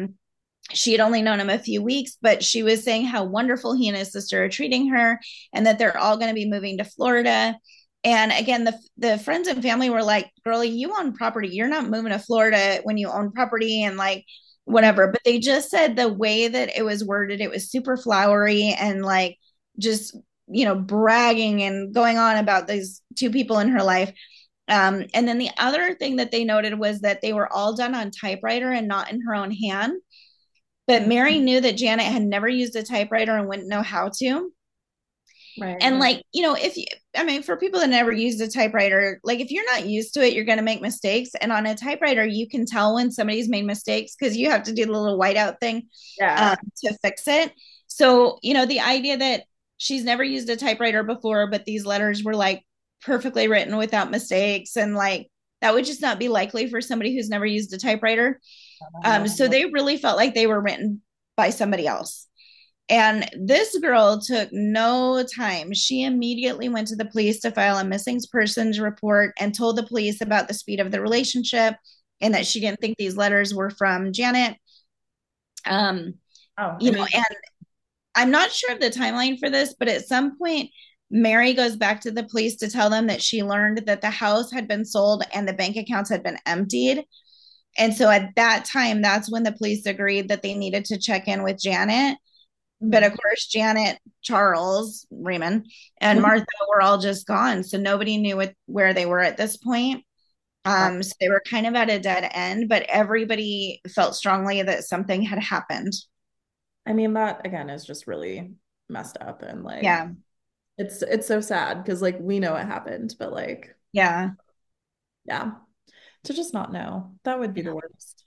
she had only known him a few weeks, but she was saying how wonderful he and his sister are treating her and that they're all going to be moving to Florida. And again, the friends and family were like, girlie, you own property. You're not moving to Florida when you own property and like whatever. But they just said the way that it was worded, it was super flowery and like just, bragging and going on about these two people in her life. And then the other thing that they noted was that they were all done on typewriter and not in her own hand. But Mary knew that Janet had never used a typewriter and wouldn't know how to. Right. And like, if you, I mean, for people that never used a typewriter, like if you're not used to it, you're going to make mistakes. And on a typewriter, you can tell when somebody's made mistakes because you have to do the little whiteout thing Yeah. to fix it. So, the idea that she's never used a typewriter before, but these letters were like perfectly written without mistakes. And like, that would just not be likely for somebody who's never used a typewriter. So they really felt like they were written by somebody else. And this girl took no time. She immediately went to the police to file a missing persons report and told the police about the speed of the relationship and that she didn't think these letters were from Janet. And I'm not sure of the timeline for this, but at some point, Mary goes back to the police to tell them that she learned that the house had been sold and the bank accounts had been emptied. And so at that time, that's when the police agreed that they needed to check in with Janet. But of course, Janet, Charles, Raymond, and Martha were all just gone. So nobody knew where they were at this point. So they were kind of at a dead end, but everybody felt strongly that something had happened. I mean, that again is just really messed up and like Yeah. it's so sad because like we know it happened, but like Yeah. yeah, to just not know, that would be the worst.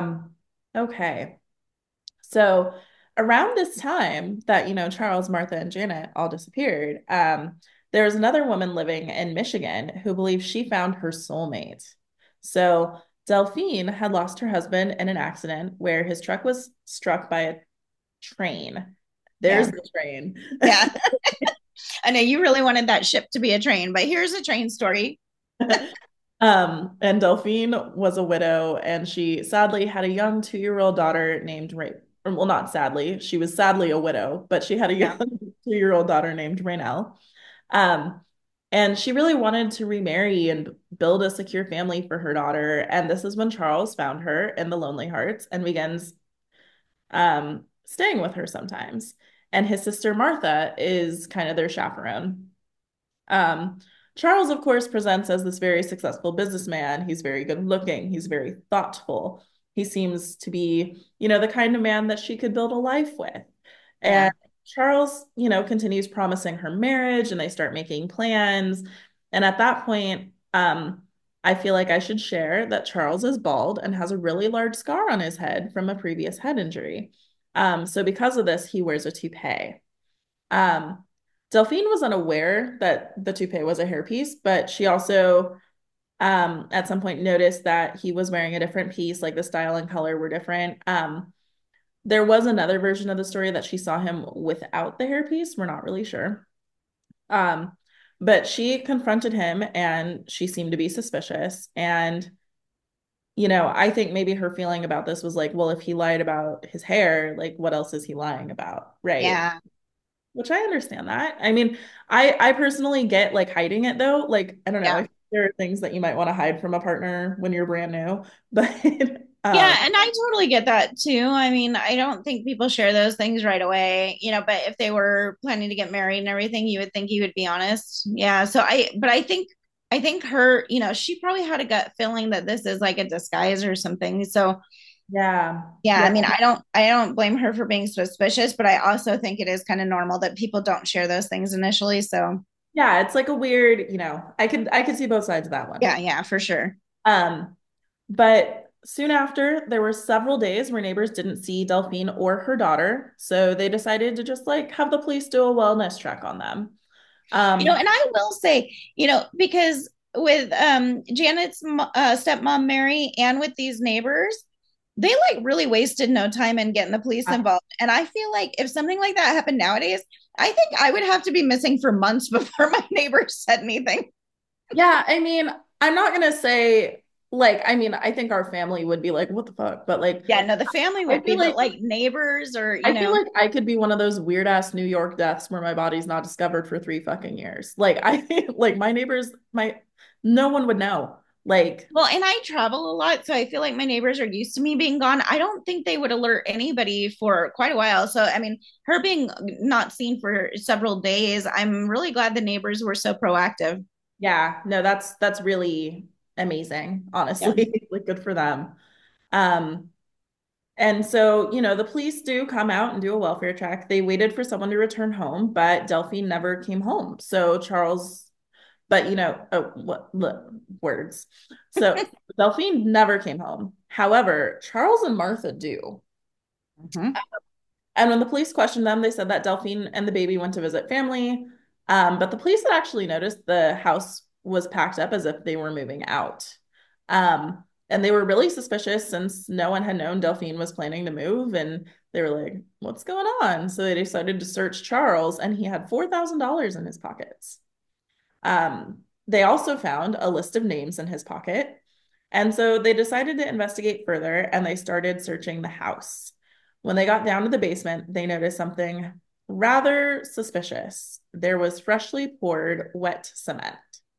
Okay. So around this time that, Charles, Martha, and Janet all disappeared, there was another woman living in Michigan who believed she found her soulmate. So Delphine had lost her husband in an accident where his truck was struck by a train. There's Yeah. the train. Yeah. I know you really wanted that ship to be a train, but here's a train story. And Delphine was a widow, and she sadly had a young 2-year-old daughter named Ray. Well, not sadly, she was sadly a widow, but she had a young Yeah. 2-year-old daughter named Raynell. Um, and she really wanted to remarry and build a secure family for her daughter. And this is when Charles found her in the Lonely Hearts and begins staying with her sometimes. And his sister Martha is kind of their chaperone. Um, Charles, of course, presents as this very successful businessman. He's very good looking. He's very thoughtful. He seems to be, the kind of man that she could build a life with. And Yeah. Charles, continues promising her marriage and they start making plans. And at that point, I feel like I should share that Charles is bald and has a really large scar on his head from a previous head injury. So because of this, he wears a toupee. Um, Delphine was unaware that the toupee was a hairpiece, but she also at some point noticed that he was wearing a different piece, like the style and color were different. There was another version of the story that she saw him without the hairpiece. We're not really sure. Um, but she confronted him and she seemed to be suspicious. And, I think maybe her feeling about this was like, well, if he lied about his hair, like what else is he lying about? Right. Yeah. Which I understand that. I mean, I personally get like hiding it though. Like, I don't know, Yeah. if there are things that you might want to hide from a partner when you're brand new, but Yeah, and I totally get that too. I mean, I don't think people share those things right away, but if they were planning to get married and everything, you would think you would be honest. Yeah, but I think her, she probably had a gut feeling that this is like a disguise or something. So, yeah. yeah, I Yeah. mean, I don't blame her for being suspicious, but I also think it is kind of normal that people don't share those things initially. So, Yeah, it's like a weird, I could see both sides of that one. yeah, yeah, for sure. Um, but soon after, there were several days where neighbors didn't see Delphine or her daughter, so they decided to just like have the police do a wellness check on them. And I will say, because with Janet's stepmom Mary and with these neighbors, they like really wasted no time in getting the police involved. And I feel like if something like that happened nowadays, I think I would have to be missing for months before my neighbors said anything. Yeah, I mean, I'm not gonna say like, I mean, I think our family would be like, what the fuck? But like, Yeah, no, the family I would be, feel but like like neighbors or, I feel like I could be one of those weird ass New York deaths where my body's not discovered for 3 fucking years. Like I like my neighbors, no one would know. Like, well, and I travel a lot, so I feel like my neighbors are used to me being gone. I don't think they would alert anybody for quite a while. So, I mean, her being not seen for several days, I'm really glad the neighbors were so proactive. yeah, no, that's really amazing, Yeah. honestly. Like good for them. Um, and so, the police do come out and do a welfare check. They waited for someone to return home, but Delphine never came home. So Charles, but oh, what look, words. So Delphine never came home. However, Charles and Martha do. Mhm. And when the police questioned them, they said that Delphine and the baby went to visit family. But the police had actually noticed the house was packed up as if they were moving out. And they were really suspicious since no one had known Delphine was planning to move. And they were like, what's going on? So they decided to search Charles, and he had $4,000 in his pockets. They also found a list of names in his pocket. And so they decided to investigate further and they started searching the house. When they got down to the basement, they noticed something rather suspicious. There was freshly poured wet cement.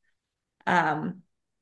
Um,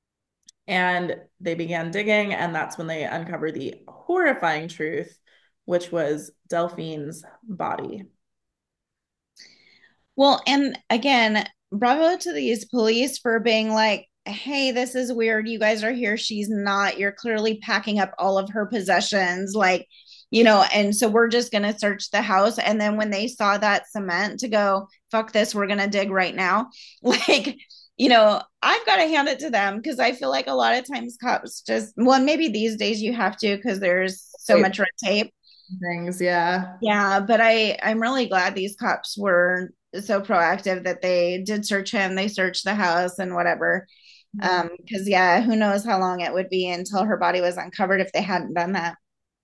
and they began digging, and that's when they uncovered the horrifying truth, which was Delphine's body. Well, and again, bravo to these police for being like, hey, this is weird. You guys are here. She's not. You're clearly packing up all of her possessions. Like, and so we're just going to search the house. And then when they saw that cement to go, fuck this, we're going to dig right now. Like, I've got to hand it to them because I feel like a lot of times cops just, well, maybe these days you have to because there's so Wait, much red tape. things, yeah. Yeah, but I'm really glad these cops were so proactive that they did search him. They searched the house and whatever. Mhm. Because yeah, who knows how long it would be until her body was uncovered if they hadn't done that.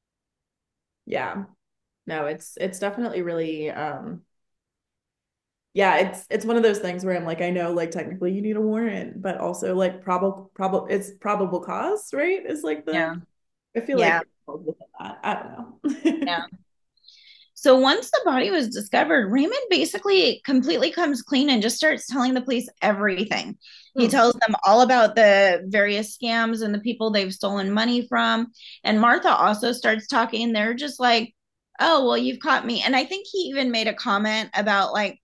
Yeah. No, it's definitely really yeah, it's one of those things where I'm like, I know like technically you need a warrant, but also like probable it's probable cause, right? Is like Yeah. I feel like Yeah. it falls within that. I don't know. Yeah. So once the body was discovered, Raymond basically completely comes clean and just starts telling the police everything. He Hmm. tells them all about the various scams and the people they've stolen money from. And Martha also starts talking. They're just like, oh, well, you've caught me. And I think he even made a comment about like,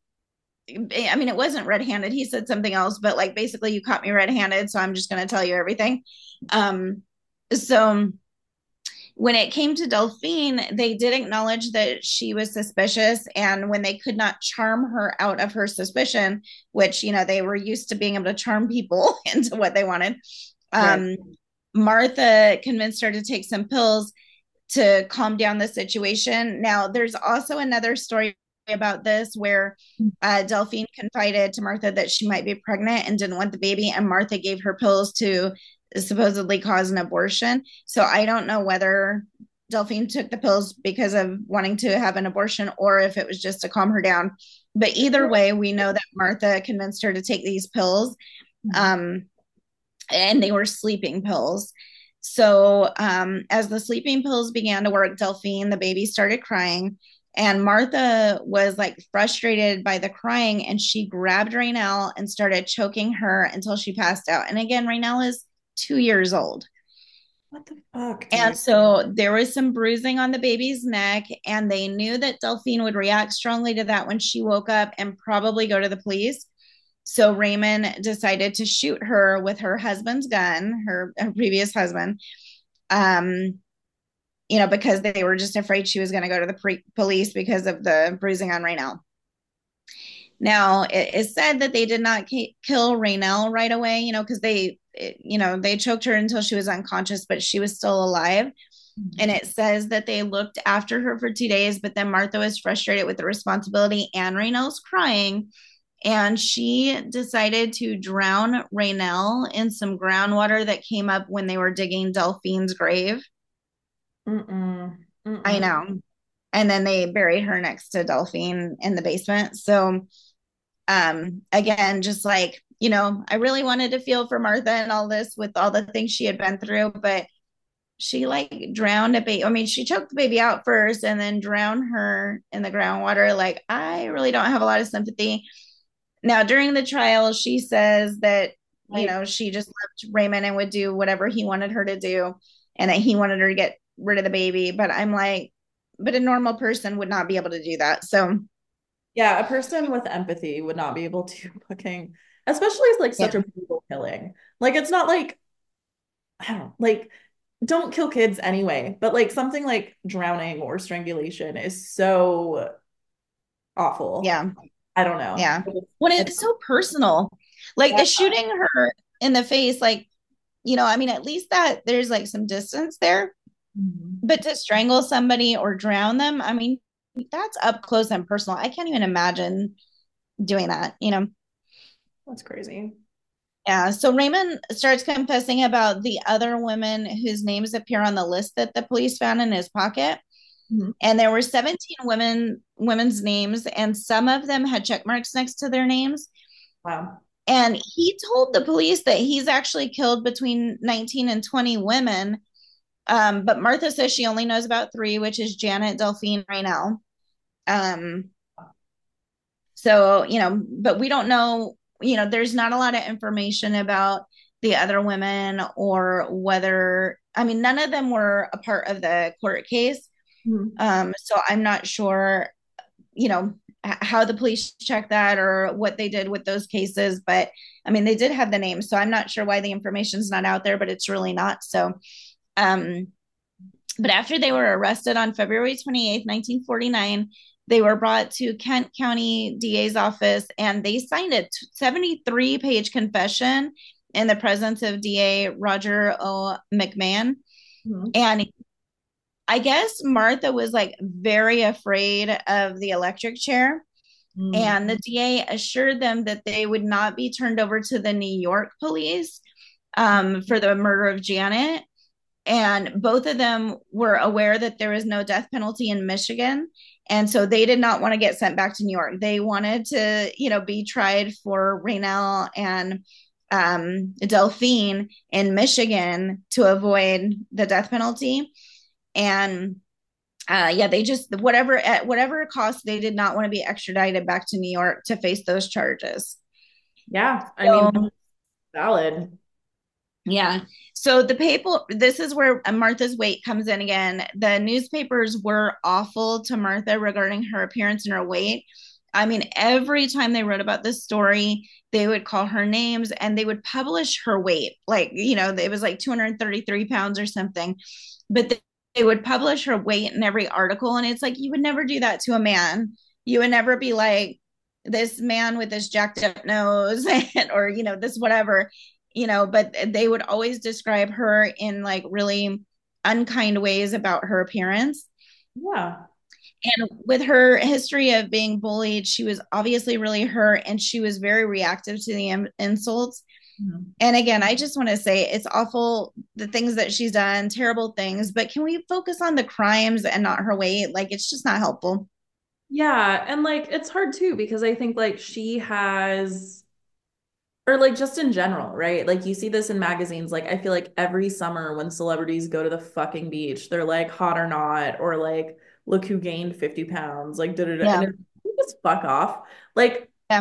I mean, it wasn't red handed. He said something else, but like basically, you caught me red handed. So I'm just going to tell you everything. Um, so when it came to Delphine, they did acknowledge that she was suspicious. And when they could not charm her out of her suspicion, which, they were used to being able to charm people into what they wanted, Right. um, Martha convinced her to take some pills to calm down the situation. Now, there's also another story about this where Delphine confided to Martha that she might be pregnant and didn't want the baby, and Martha gave her pills to supposedly cause an abortion. So I don't know whether Delphine took the pills because of wanting to have an abortion or if it was just to calm her down. But either way, we know that Martha convinced her to take these pills. Um, and they were sleeping pills. So, as the sleeping pills began to work, Delphine, the baby, started crying. And Martha was like frustrated by the crying, and she grabbed Raynell and started choking her until she passed out. And again, Raynell is 2 years old. What the fuck, And dude? so there was some bruising on the baby's neck, and they knew that Delphine would react strongly to that when she woke up and probably go to the police. So Raymond decided to shoot her with her husband's gun, her previous husband, um, because they were just afraid she was going to go to the police because of the bruising on Raynell. Now, it is said that they did not kill Raynell right away, because they choked her until she was unconscious, but she was still alive. And it says that they looked after her for 2 days, but then Martha was frustrated with the responsibility and Raynell's crying. And she decided to drown Raynell in some groundwater that came up when they were digging Delphine's grave. Mm-mm. I Mm-mm. know. And then they buried her next to Delphine in the basement. So, again, just like, I really wanted to feel for Martha and all this with all the things she had been through, but she like drowned a baby. I mean, she choked the baby out first and then drowned her in the groundwater. Like, I really don't have a lot of sympathy. Now, during the trial, she says that, Like, she just loved Raymond and would do whatever he wanted her to do and that he wanted her to get rid of the baby. But I'm like, but a normal person would not be able to do that. So, yeah, a person with empathy would not be able to fucking, especially it's like such yeah. a brutal killing. Like it's not like I don't know, like don't kill kids anyway, but like something like drowning or strangulation is so awful. Yeah. I don't know. Yeah. When It's it's so personal, like yeah. the shooting her in the face, like, I mean, at least that there's like some distance there. Mhm. But to strangle somebody or drown them, I mean, that's up close and personal. I can't even imagine doing that. That's crazy. Yeah. So Raymond starts confessing about the other women whose names appear on the list that the police found in his pocket. Mhm. And there were 17 women's names, and some of them had check marks next to their names. Wow. And he told the police that he's actually killed between 19 and 20 women. But Martha says she only knows about three, which is Janet, Delphine, Raynell. Um, so, but we don't know, there's not a lot of information about the other women or whether, I mean, none of them were a part of the court case. Mhm. So I'm not sure, you know, how the police checked that or what they did with those cases. But I mean, they did have the names, so I'm not sure why the information's not out there, but it's really not. So, um, but after they were arrested on February 28th, 1949, they were brought to Kent County DA's office and they signed a 73-page confession in the presence of DA Roger O. McMahon. Mhm. And I guess Martha was like very afraid of the electric chair. Mm. And the DA assured them that they would not be turned over to the New York police for the murder of Janet. And both of them were aware that there was no death penalty in Michigan. And so they did not want to get sent back to New York. They wanted to, be tried for Raynell and Delphine in Michigan to avoid the death penalty. And yeah, they just whatever at whatever cost, they did not want to be extradited back to New York to face those charges. Yeah, I mean, So valid. yeah. So the paper, this is where Martha's weight comes in again. The newspapers were awful to Martha regarding her appearance and her weight. I mean, every time they wrote about this story, they would call her names and they would publish her weight. Like, it was like 233 pounds or something. But they would publish her weight in every article. And it's like, you would never do that to a man. You would never be like, this man with this jacked up nose or, this whatever, but they would always describe her in like really unkind ways about her appearance. Yeah. And with her history of being bullied, she was obviously really hurt and she was very reactive to the insults. Mhm. And again, I just want to say it's awful, the things that she's done, terrible things, but can we focus on the crimes and not her weight? Like, it's just not helpful. Yeah, and like it's hard too because I think like she has or like just in general, right? Like you see this in magazines. Like I feel like every summer when celebrities go to the fucking beach, they're like hot or not, or like look who gained 50 pounds, like da da da. And Yeah. it's just fuck off. Like, Yeah.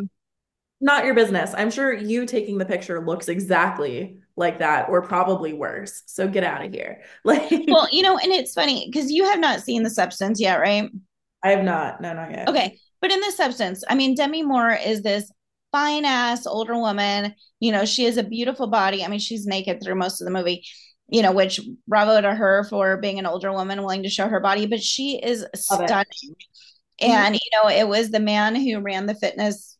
not your business. I'm sure you taking the picture looks exactly like that, or probably worse. So get out of here. Like, Well, and it's funny because you have not seen The Substance yet, right? I have not. No, not yet. Okay. But in The Substance, I mean, Demi Moore is this fine ass older woman. She has a beautiful body. I mean, she's naked through most of the movie, which bravo to her for being an older woman willing to show her body, but she is Love it. stunning. Mhm. And, it was the man who ran the fitness,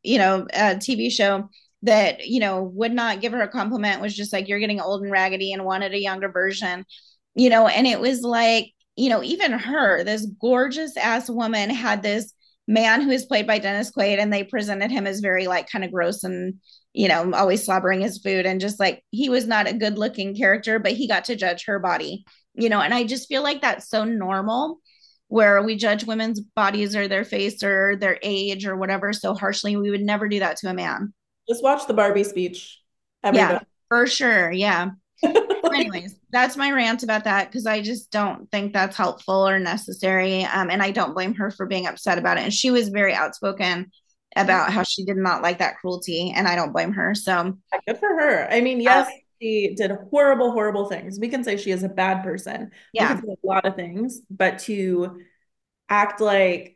TV show that, would not give her a compliment, was just like, you're getting old and raggedy and wanted a younger version, and it was like, even her, this gorgeous ass woman had this man who is played by Dennis Quaid, and they presented him as very like kind of gross and, always slobbering his food. And just like, he was not a good looking character, but he got to judge her body, and I just feel like that's so normal where we judge women's bodies or their face or their age or whatever so harshly. We would never do that to a man. Just watch the Barbie speech, Yeah, everybody. for sure. Yeah. Like, Anyways, that's my rant about that because I just don't think that's helpful or necessary. And I don't blame her for being upset about it. And she was very outspoken about how she did not like that cruelty, and I don't blame her. So, good for her. I mean, uh, yes, she did horrible, horrible things. We can say she is a bad person. We can yeah, say a lot of things, but to act like,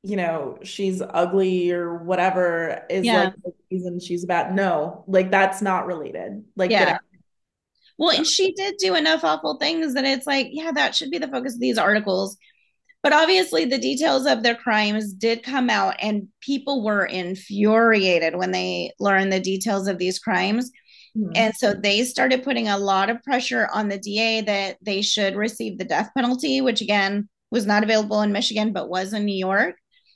she's ugly or whatever is like yeah, the reason she's bad. No, like that's not related. Like, get yeah. out. Well, So, and she did do enough awful things that it's like, yeah, that should be the focus of these articles. But obviously, the details of their crimes did come out, and people were infuriated when they learned the details of these crimes. mhm. And so they started putting a lot of pressure on the DA that they should receive the death penalty, which again was not available in Michigan, but was in New York.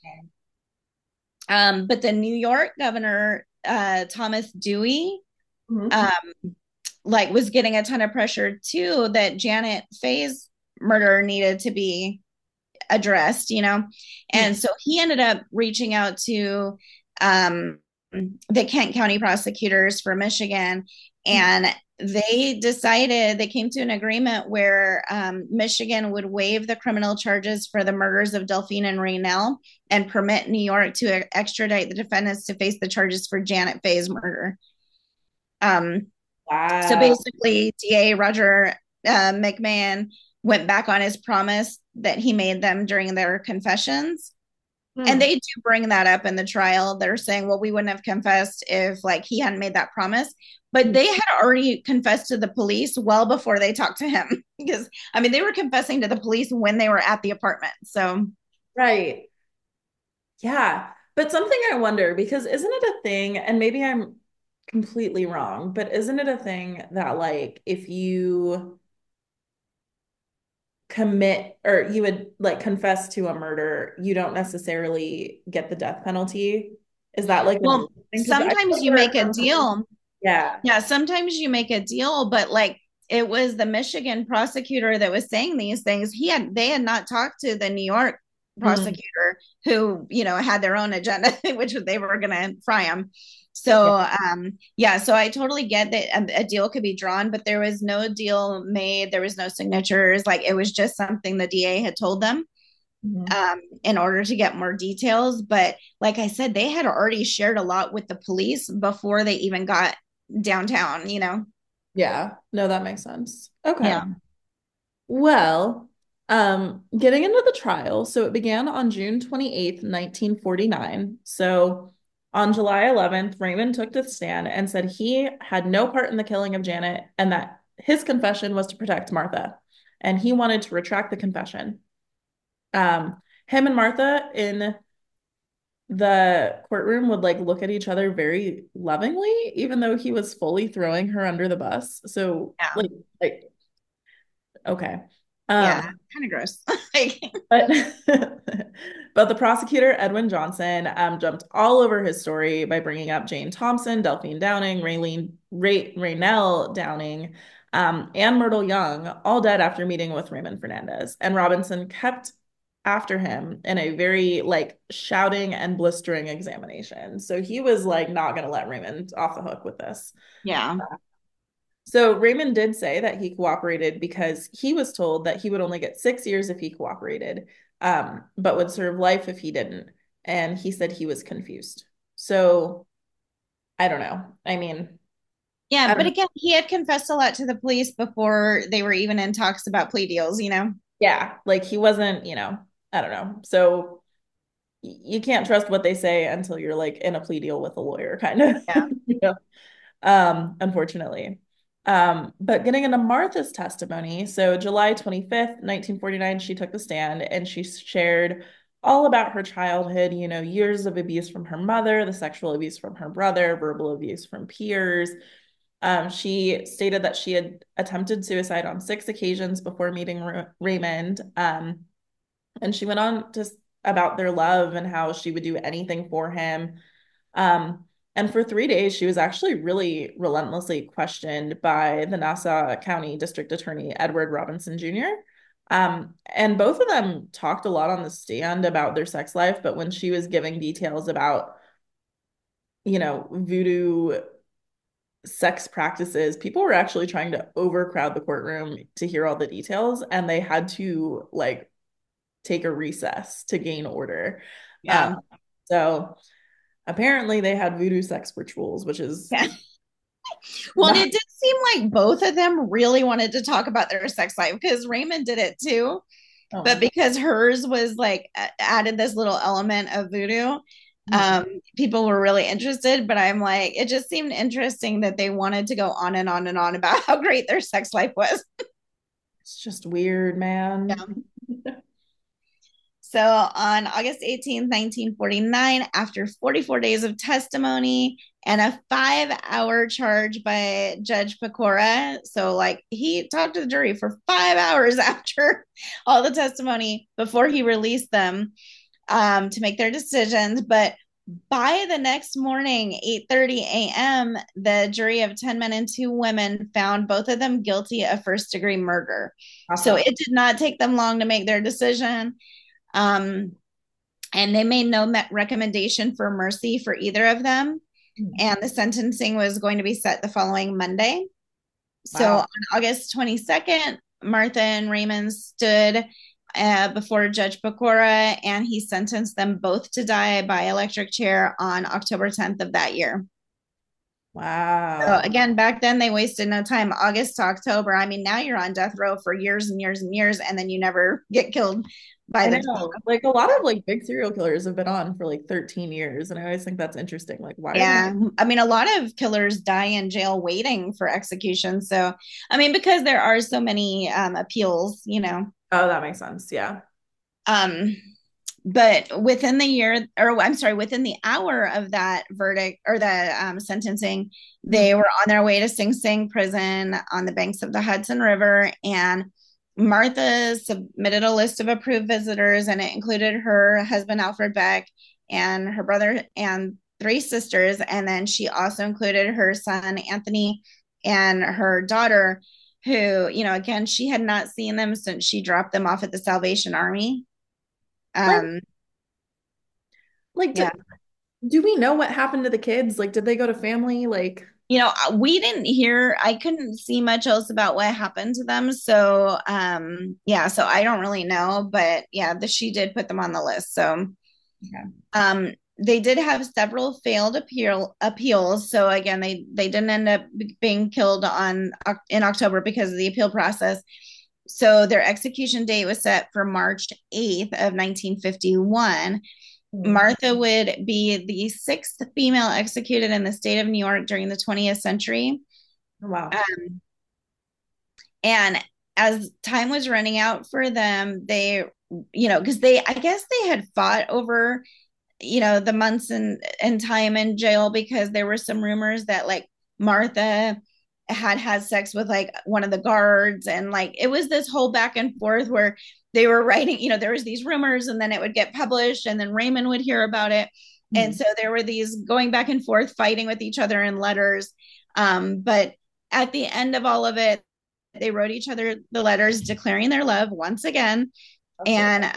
But the New York governor, Thomas Dewey, Mhm. um, like was getting a ton of pressure too that Janet Faye's murder needed to be addressed, and Mhm. so he ended up reaching out to um, the Kent County prosecutors for Michigan, and they came to an agreement where Michigan would waive the criminal charges for the murders of Delphine and Raynell and permit New York to extradite the defendants to face the charges for Janet Faye's murder. Um, so Wow. basically, DA Roger McMahon went back on his promise that he made them during their confessions. And Hmm. they do bring that up in the trial. They're saying, well, we wouldn't have confessed if like he hadn't made that promise. But they had already confessed to the police well before they talked to him. Because I mean, they were confessing to the police when they were at the apartment. So Right. Yeah. But something I wonder, because isn't it a thing, and maybe I'm completely wrong, but isn't it a thing that like if you commit or you would like confess to a murder, you don't necessarily get the death penalty? Is that like a well, real thing? Because I feel sometimes like you there make are a some places. deal. Yeah. Yeah, sometimes you make a deal, but like it was the Michigan prosecutor that was saying these things. They had not talked to the New York Mm, prosecutor who, had their own agenda, which they were going to fry him. yeah. So, yeah, so I totally get that a deal could be drawn, but there was no deal made. There was no signatures. Like it was just something the DA had told them Mhm. in order to get more details. But like I said, they had already shared a lot with the police before they even got downtown. Yeah. No, that makes sense. Okay. Yeah. Well, getting into the trial, so it began on June 28th, 1949. So on July 11th, Raymond took to the stand and said he had no part in the killing of Janet and that his confession was to protect Martha. And he wanted to retract the confession. Him and Martha in the courtroom would like look at each other very lovingly, even though he was fully throwing her under the bus. So Yeah. like okay. Yeah. Um, Kind of gross. Like, But but the prosecutor, Edwin Johnson, jumped all over his story by bringing up Jane Thompson, Delphine Downing, Raynell Downing, and Myrtle Young, all dead after meeting with Raymond Fernandez. And Robinson kept after him in a very like shouting and blistering examination. So he was like not going to let Raymond off the hook with this. yeah. So Raymond did say that he cooperated because he was told that he would only get 6 years if he cooperated, but would serve life if he didn't. And he said he was confused. So I don't know. I mean, Yeah. I don't But know. again, he had confessed a lot to the police before they were even in talks about plea deals. Yeah, like he wasn't, I don't know. So you can't trust what they say until you're like in a plea deal with a lawyer, kind of. Yeah. You know? Unfortunately. But getting into Martha's testimony, so July 25th, 1949, she took the stand and she shared all about her childhood, years of abuse from her mother, the sexual abuse from her brother, verbal abuse from peers. She stated that she had attempted suicide on 6 occasions before meeting Raymond. And she went on to about their love and how she would do anything for him. And for 3 days, she was actually really relentlessly questioned by the Nassau County District Attorney, Edward Robinson Jr. And both of them talked a lot on the stand about their sex life, but when she was giving details about, voodoo sex practices, people were actually trying to overcrowd the courtroom to hear all the details, and they had to like take a recess to gain order. Yeah. Um, so apparently they had voodoo sex rituals, which is Yeah. Well, and not. it did seem like both of them really wanted to talk about their sex life because Raymond did it too. Oh my But God. because hers was like added this little element of voodoo, Mhm. people were really interested. But I'm like, it just seemed interesting that they wanted to go on and on and on about how great their sex life was. It's just weird, man. Yeah. So on August 18th, 1949, after 44 days of testimony and a 5 hour charge by Judge Pecora, so like he talked to the jury for 5 hours after all the testimony before he released them to make their decisions. But by the next morning, 8:30 a.m., the jury of 10 men and 2 women found both of them guilty of first-degree murder. So Awesome. it did not take them long to make their decision. Um, and they made no recommendation for mercy for either of them. And the sentencing was going to be set the following Monday. So Wow. on August 22nd, Martha and Raymond stood before Judge Pecora, and he sentenced them both to die by electric chair on October 10th of that year. So Wow. again, back then they wasted no time. August to October. I mean, now you're on death row for years and years and years, and then you never get killed by I the time. know. Like a lot of like big serial killers have been on for like 13 years. And I always think that's interesting. Like, why are they not? Yeah. I mean, a lot of killers die in jail waiting for execution. So, I mean, because there are so many appeals, you know. Oh, that makes sense. Yeah. Um, but within the year, or I'm sorry, within the hour of that verdict or the sentencing, Mhm. they were on their way to Sing Sing prison on the banks of the Hudson River. And Martha submitted a list of approved visitors, and it included her husband, Alfred Beck, and her brother and three sisters. And then she also included her son, Anthony, and her daughter, who, you know, again, she had not seen them since she dropped them off at the Salvation Army. Like, Um, like, yeah. do we know what happened to the kids? Like, did they go to family? Like, You know, we didn't hear, I couldn't see much else about what happened to them. So, yeah, so I don't really know, but yeah, she did put them on the list. So, okay. they did have several failed appeals. So again, they didn't end up being killed on in October because of the appeal process. So their execution date was set for March 8th of 1951. Hmm. Martha would be the sixth female executed in the state of New York during the 20th century. Oh, wow. Um, and as time was running out for them, they, you know, because I guess they had fought over, you know, the months and time in jail because there were some rumors that like Martha had sex with like one of the guards, and like it was this whole back and forth where they were writing, you know, there was these rumors and then it would get published and then Raymond would hear about it. And Hmm. so there were these going back and forth fighting with each other in letters. But at the end of all of it, they wrote each other the letters declaring their love once again. That's so And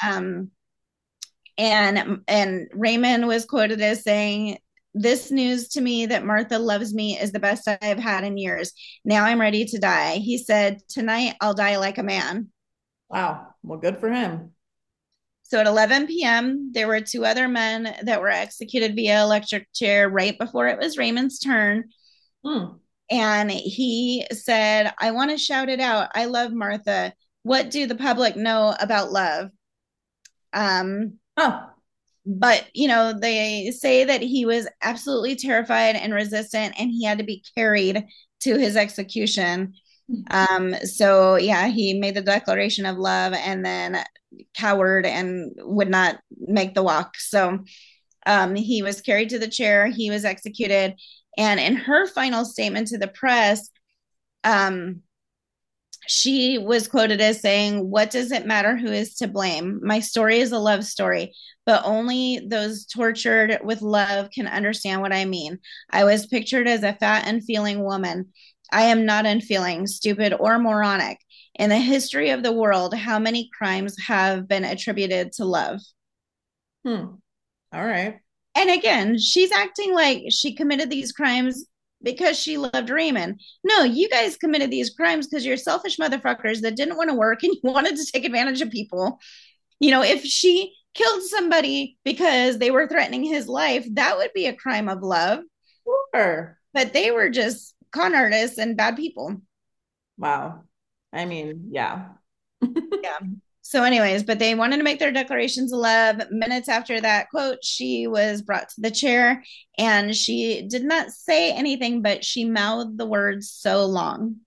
Raymond was quoted as saying, "This news to me that Martha loves me is the best I've had in years. Now I'm ready to die." He said, "Tonight I'll die like a man." wow. Well, good for him. So at 11 p.m., there were two other men that were executed via electric chair right before it was Raymond's turn. Hmm. And he said, "I want to shout it out. I love Martha. What do the public know about love?" Um, Oh. but you know, they say that he was absolutely terrified and resistant, and he had to be carried to his execution. So yeah, he made the declaration of love and then cowered and would not make the walk. So he was carried to the chair, he was executed. And in her final statement to the press, um, she was quoted as saying, "What does it matter who is to blame? My story is a love story, but only those tortured with love can understand what I mean. I was pictured as a fat, unfeeling woman. I am not unfeeling, stupid, or moronic. In the history of the world, how many crimes have been attributed to love?" Hmm. All right. And again, she's acting like she committed these crimes because she loved Raymond. No, you guys committed these crimes because you're selfish motherfuckers that didn't want to work and you wanted to take advantage of people. You know, if she killed somebody because they were threatening his life, that would be a crime of love. Sure. But they were just con artists and bad people. Wow. I mean, yeah. Yeah. So, anyways, but they wanted to make their declarations of love. Minutes after that quote, she was brought to the chair and she did not say anything, but she mouthed the words "so long."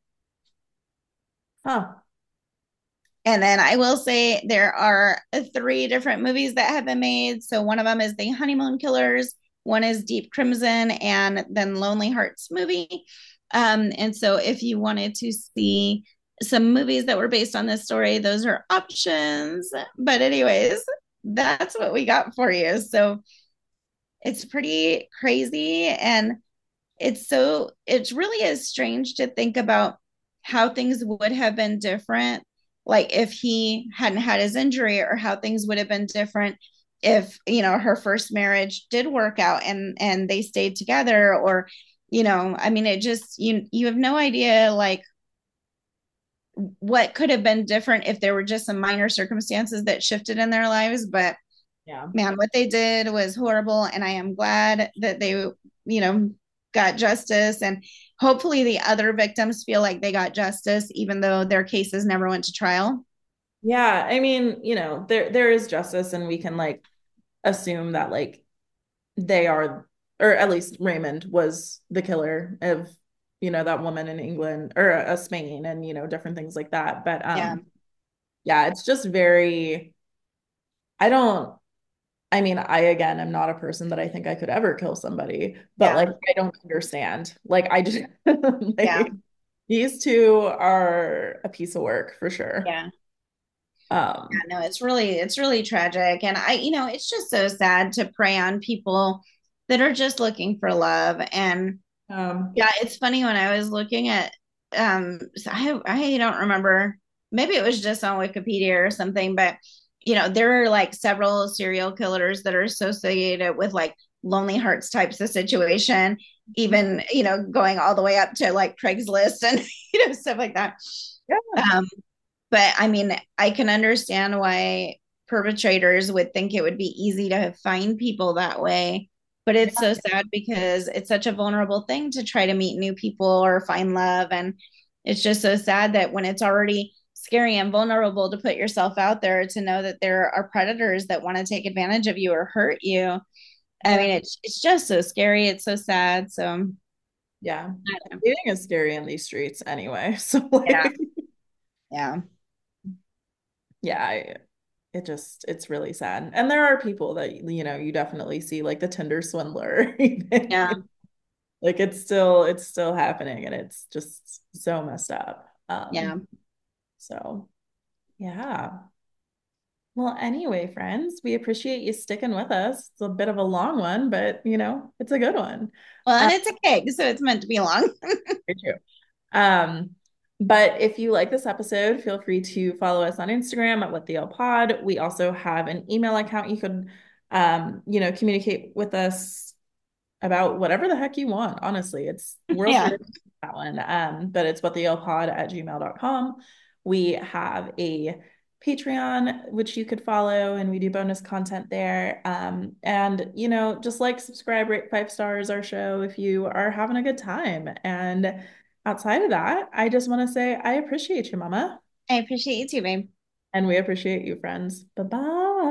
Huh. And then I will say there are three different movies that have been made. So, one of them is The Honeymoon Killers, one is Deep Crimson, and then Lonely Hearts movie. And so, if you wanted to see some movies that were based on this story, those are options. But, anyways, that's what we got for you. So, it's pretty crazy. And it really is strange to think about how things would have been different, like if he hadn't had his injury, or how things would have been different if, you know, her first marriage did work out and they stayed together. Or, you know, I mean, it just, you have no idea like what could have been different if there were just some minor circumstances that shifted in their lives. But Yeah. man, what they did was horrible, and I am glad that they, you know, got justice. And hopefully the other victims feel like they got justice even though their cases never went to trial. Yeah, I mean, there is justice and we can like assume that like they are, or at least Raymond was the killer of, that woman in England or Spain and, different things like that. But Yeah, yeah, it's just very, I don't, I mean, I again am not a person that I think I could ever kill somebody, but yeah, like I don't understand. Like I just yeah, like these two are a piece of work for sure. yeah. Um, No, it's really tragic. And it's just so sad to prey on people that are just looking for love. And um, yeah, it's funny when I was looking at so I don't remember, maybe it was just on Wikipedia or something, but there are like several serial killers that are associated with like lonely hearts types of situation, even going all the way up to like Craigslist and stuff like that. yeah, Um, but I mean, I can understand why perpetrators would think it would be easy to find people that way. But it's yeah, so sad because it's such a vulnerable thing to try to meet new people or find love. And it's just so sad that when it's already scary and vulnerable to put yourself out there, to know that there are predators that want to take advantage of you or hurt you. I yeah, mean, it's just so scary. It's so sad. So, yeah. Dating is scary in these streets anyway. So yeah, like, yeah, yeah, it's really sad. And there are people that, you definitely see like the Tinder swindler. yeah, Like it's still happening and it's just so messed up. yeah. So yeah. Well, anyway, friends, we appreciate you sticking with us. It's a bit of a long one, but it's a good one. Well, and Uh, it's a cake, so it's meant to be long. Very true. Um, but if you like this episode, feel free to follow us on Instagram at What the L Pod. We also have an email account you could, communicate with us about whatever the heck you want. Honestly, we're okay Yeah. with that one. But it's whattheyellpod@gmail.com. We have a Patreon, which you could follow, and we do bonus content there. And just like, subscribe, rate 5 stars our show if you are having a good time. And outside of that, I just want to say I appreciate you, Mama. I appreciate you too, babe. And we appreciate you, friends. Bye bye.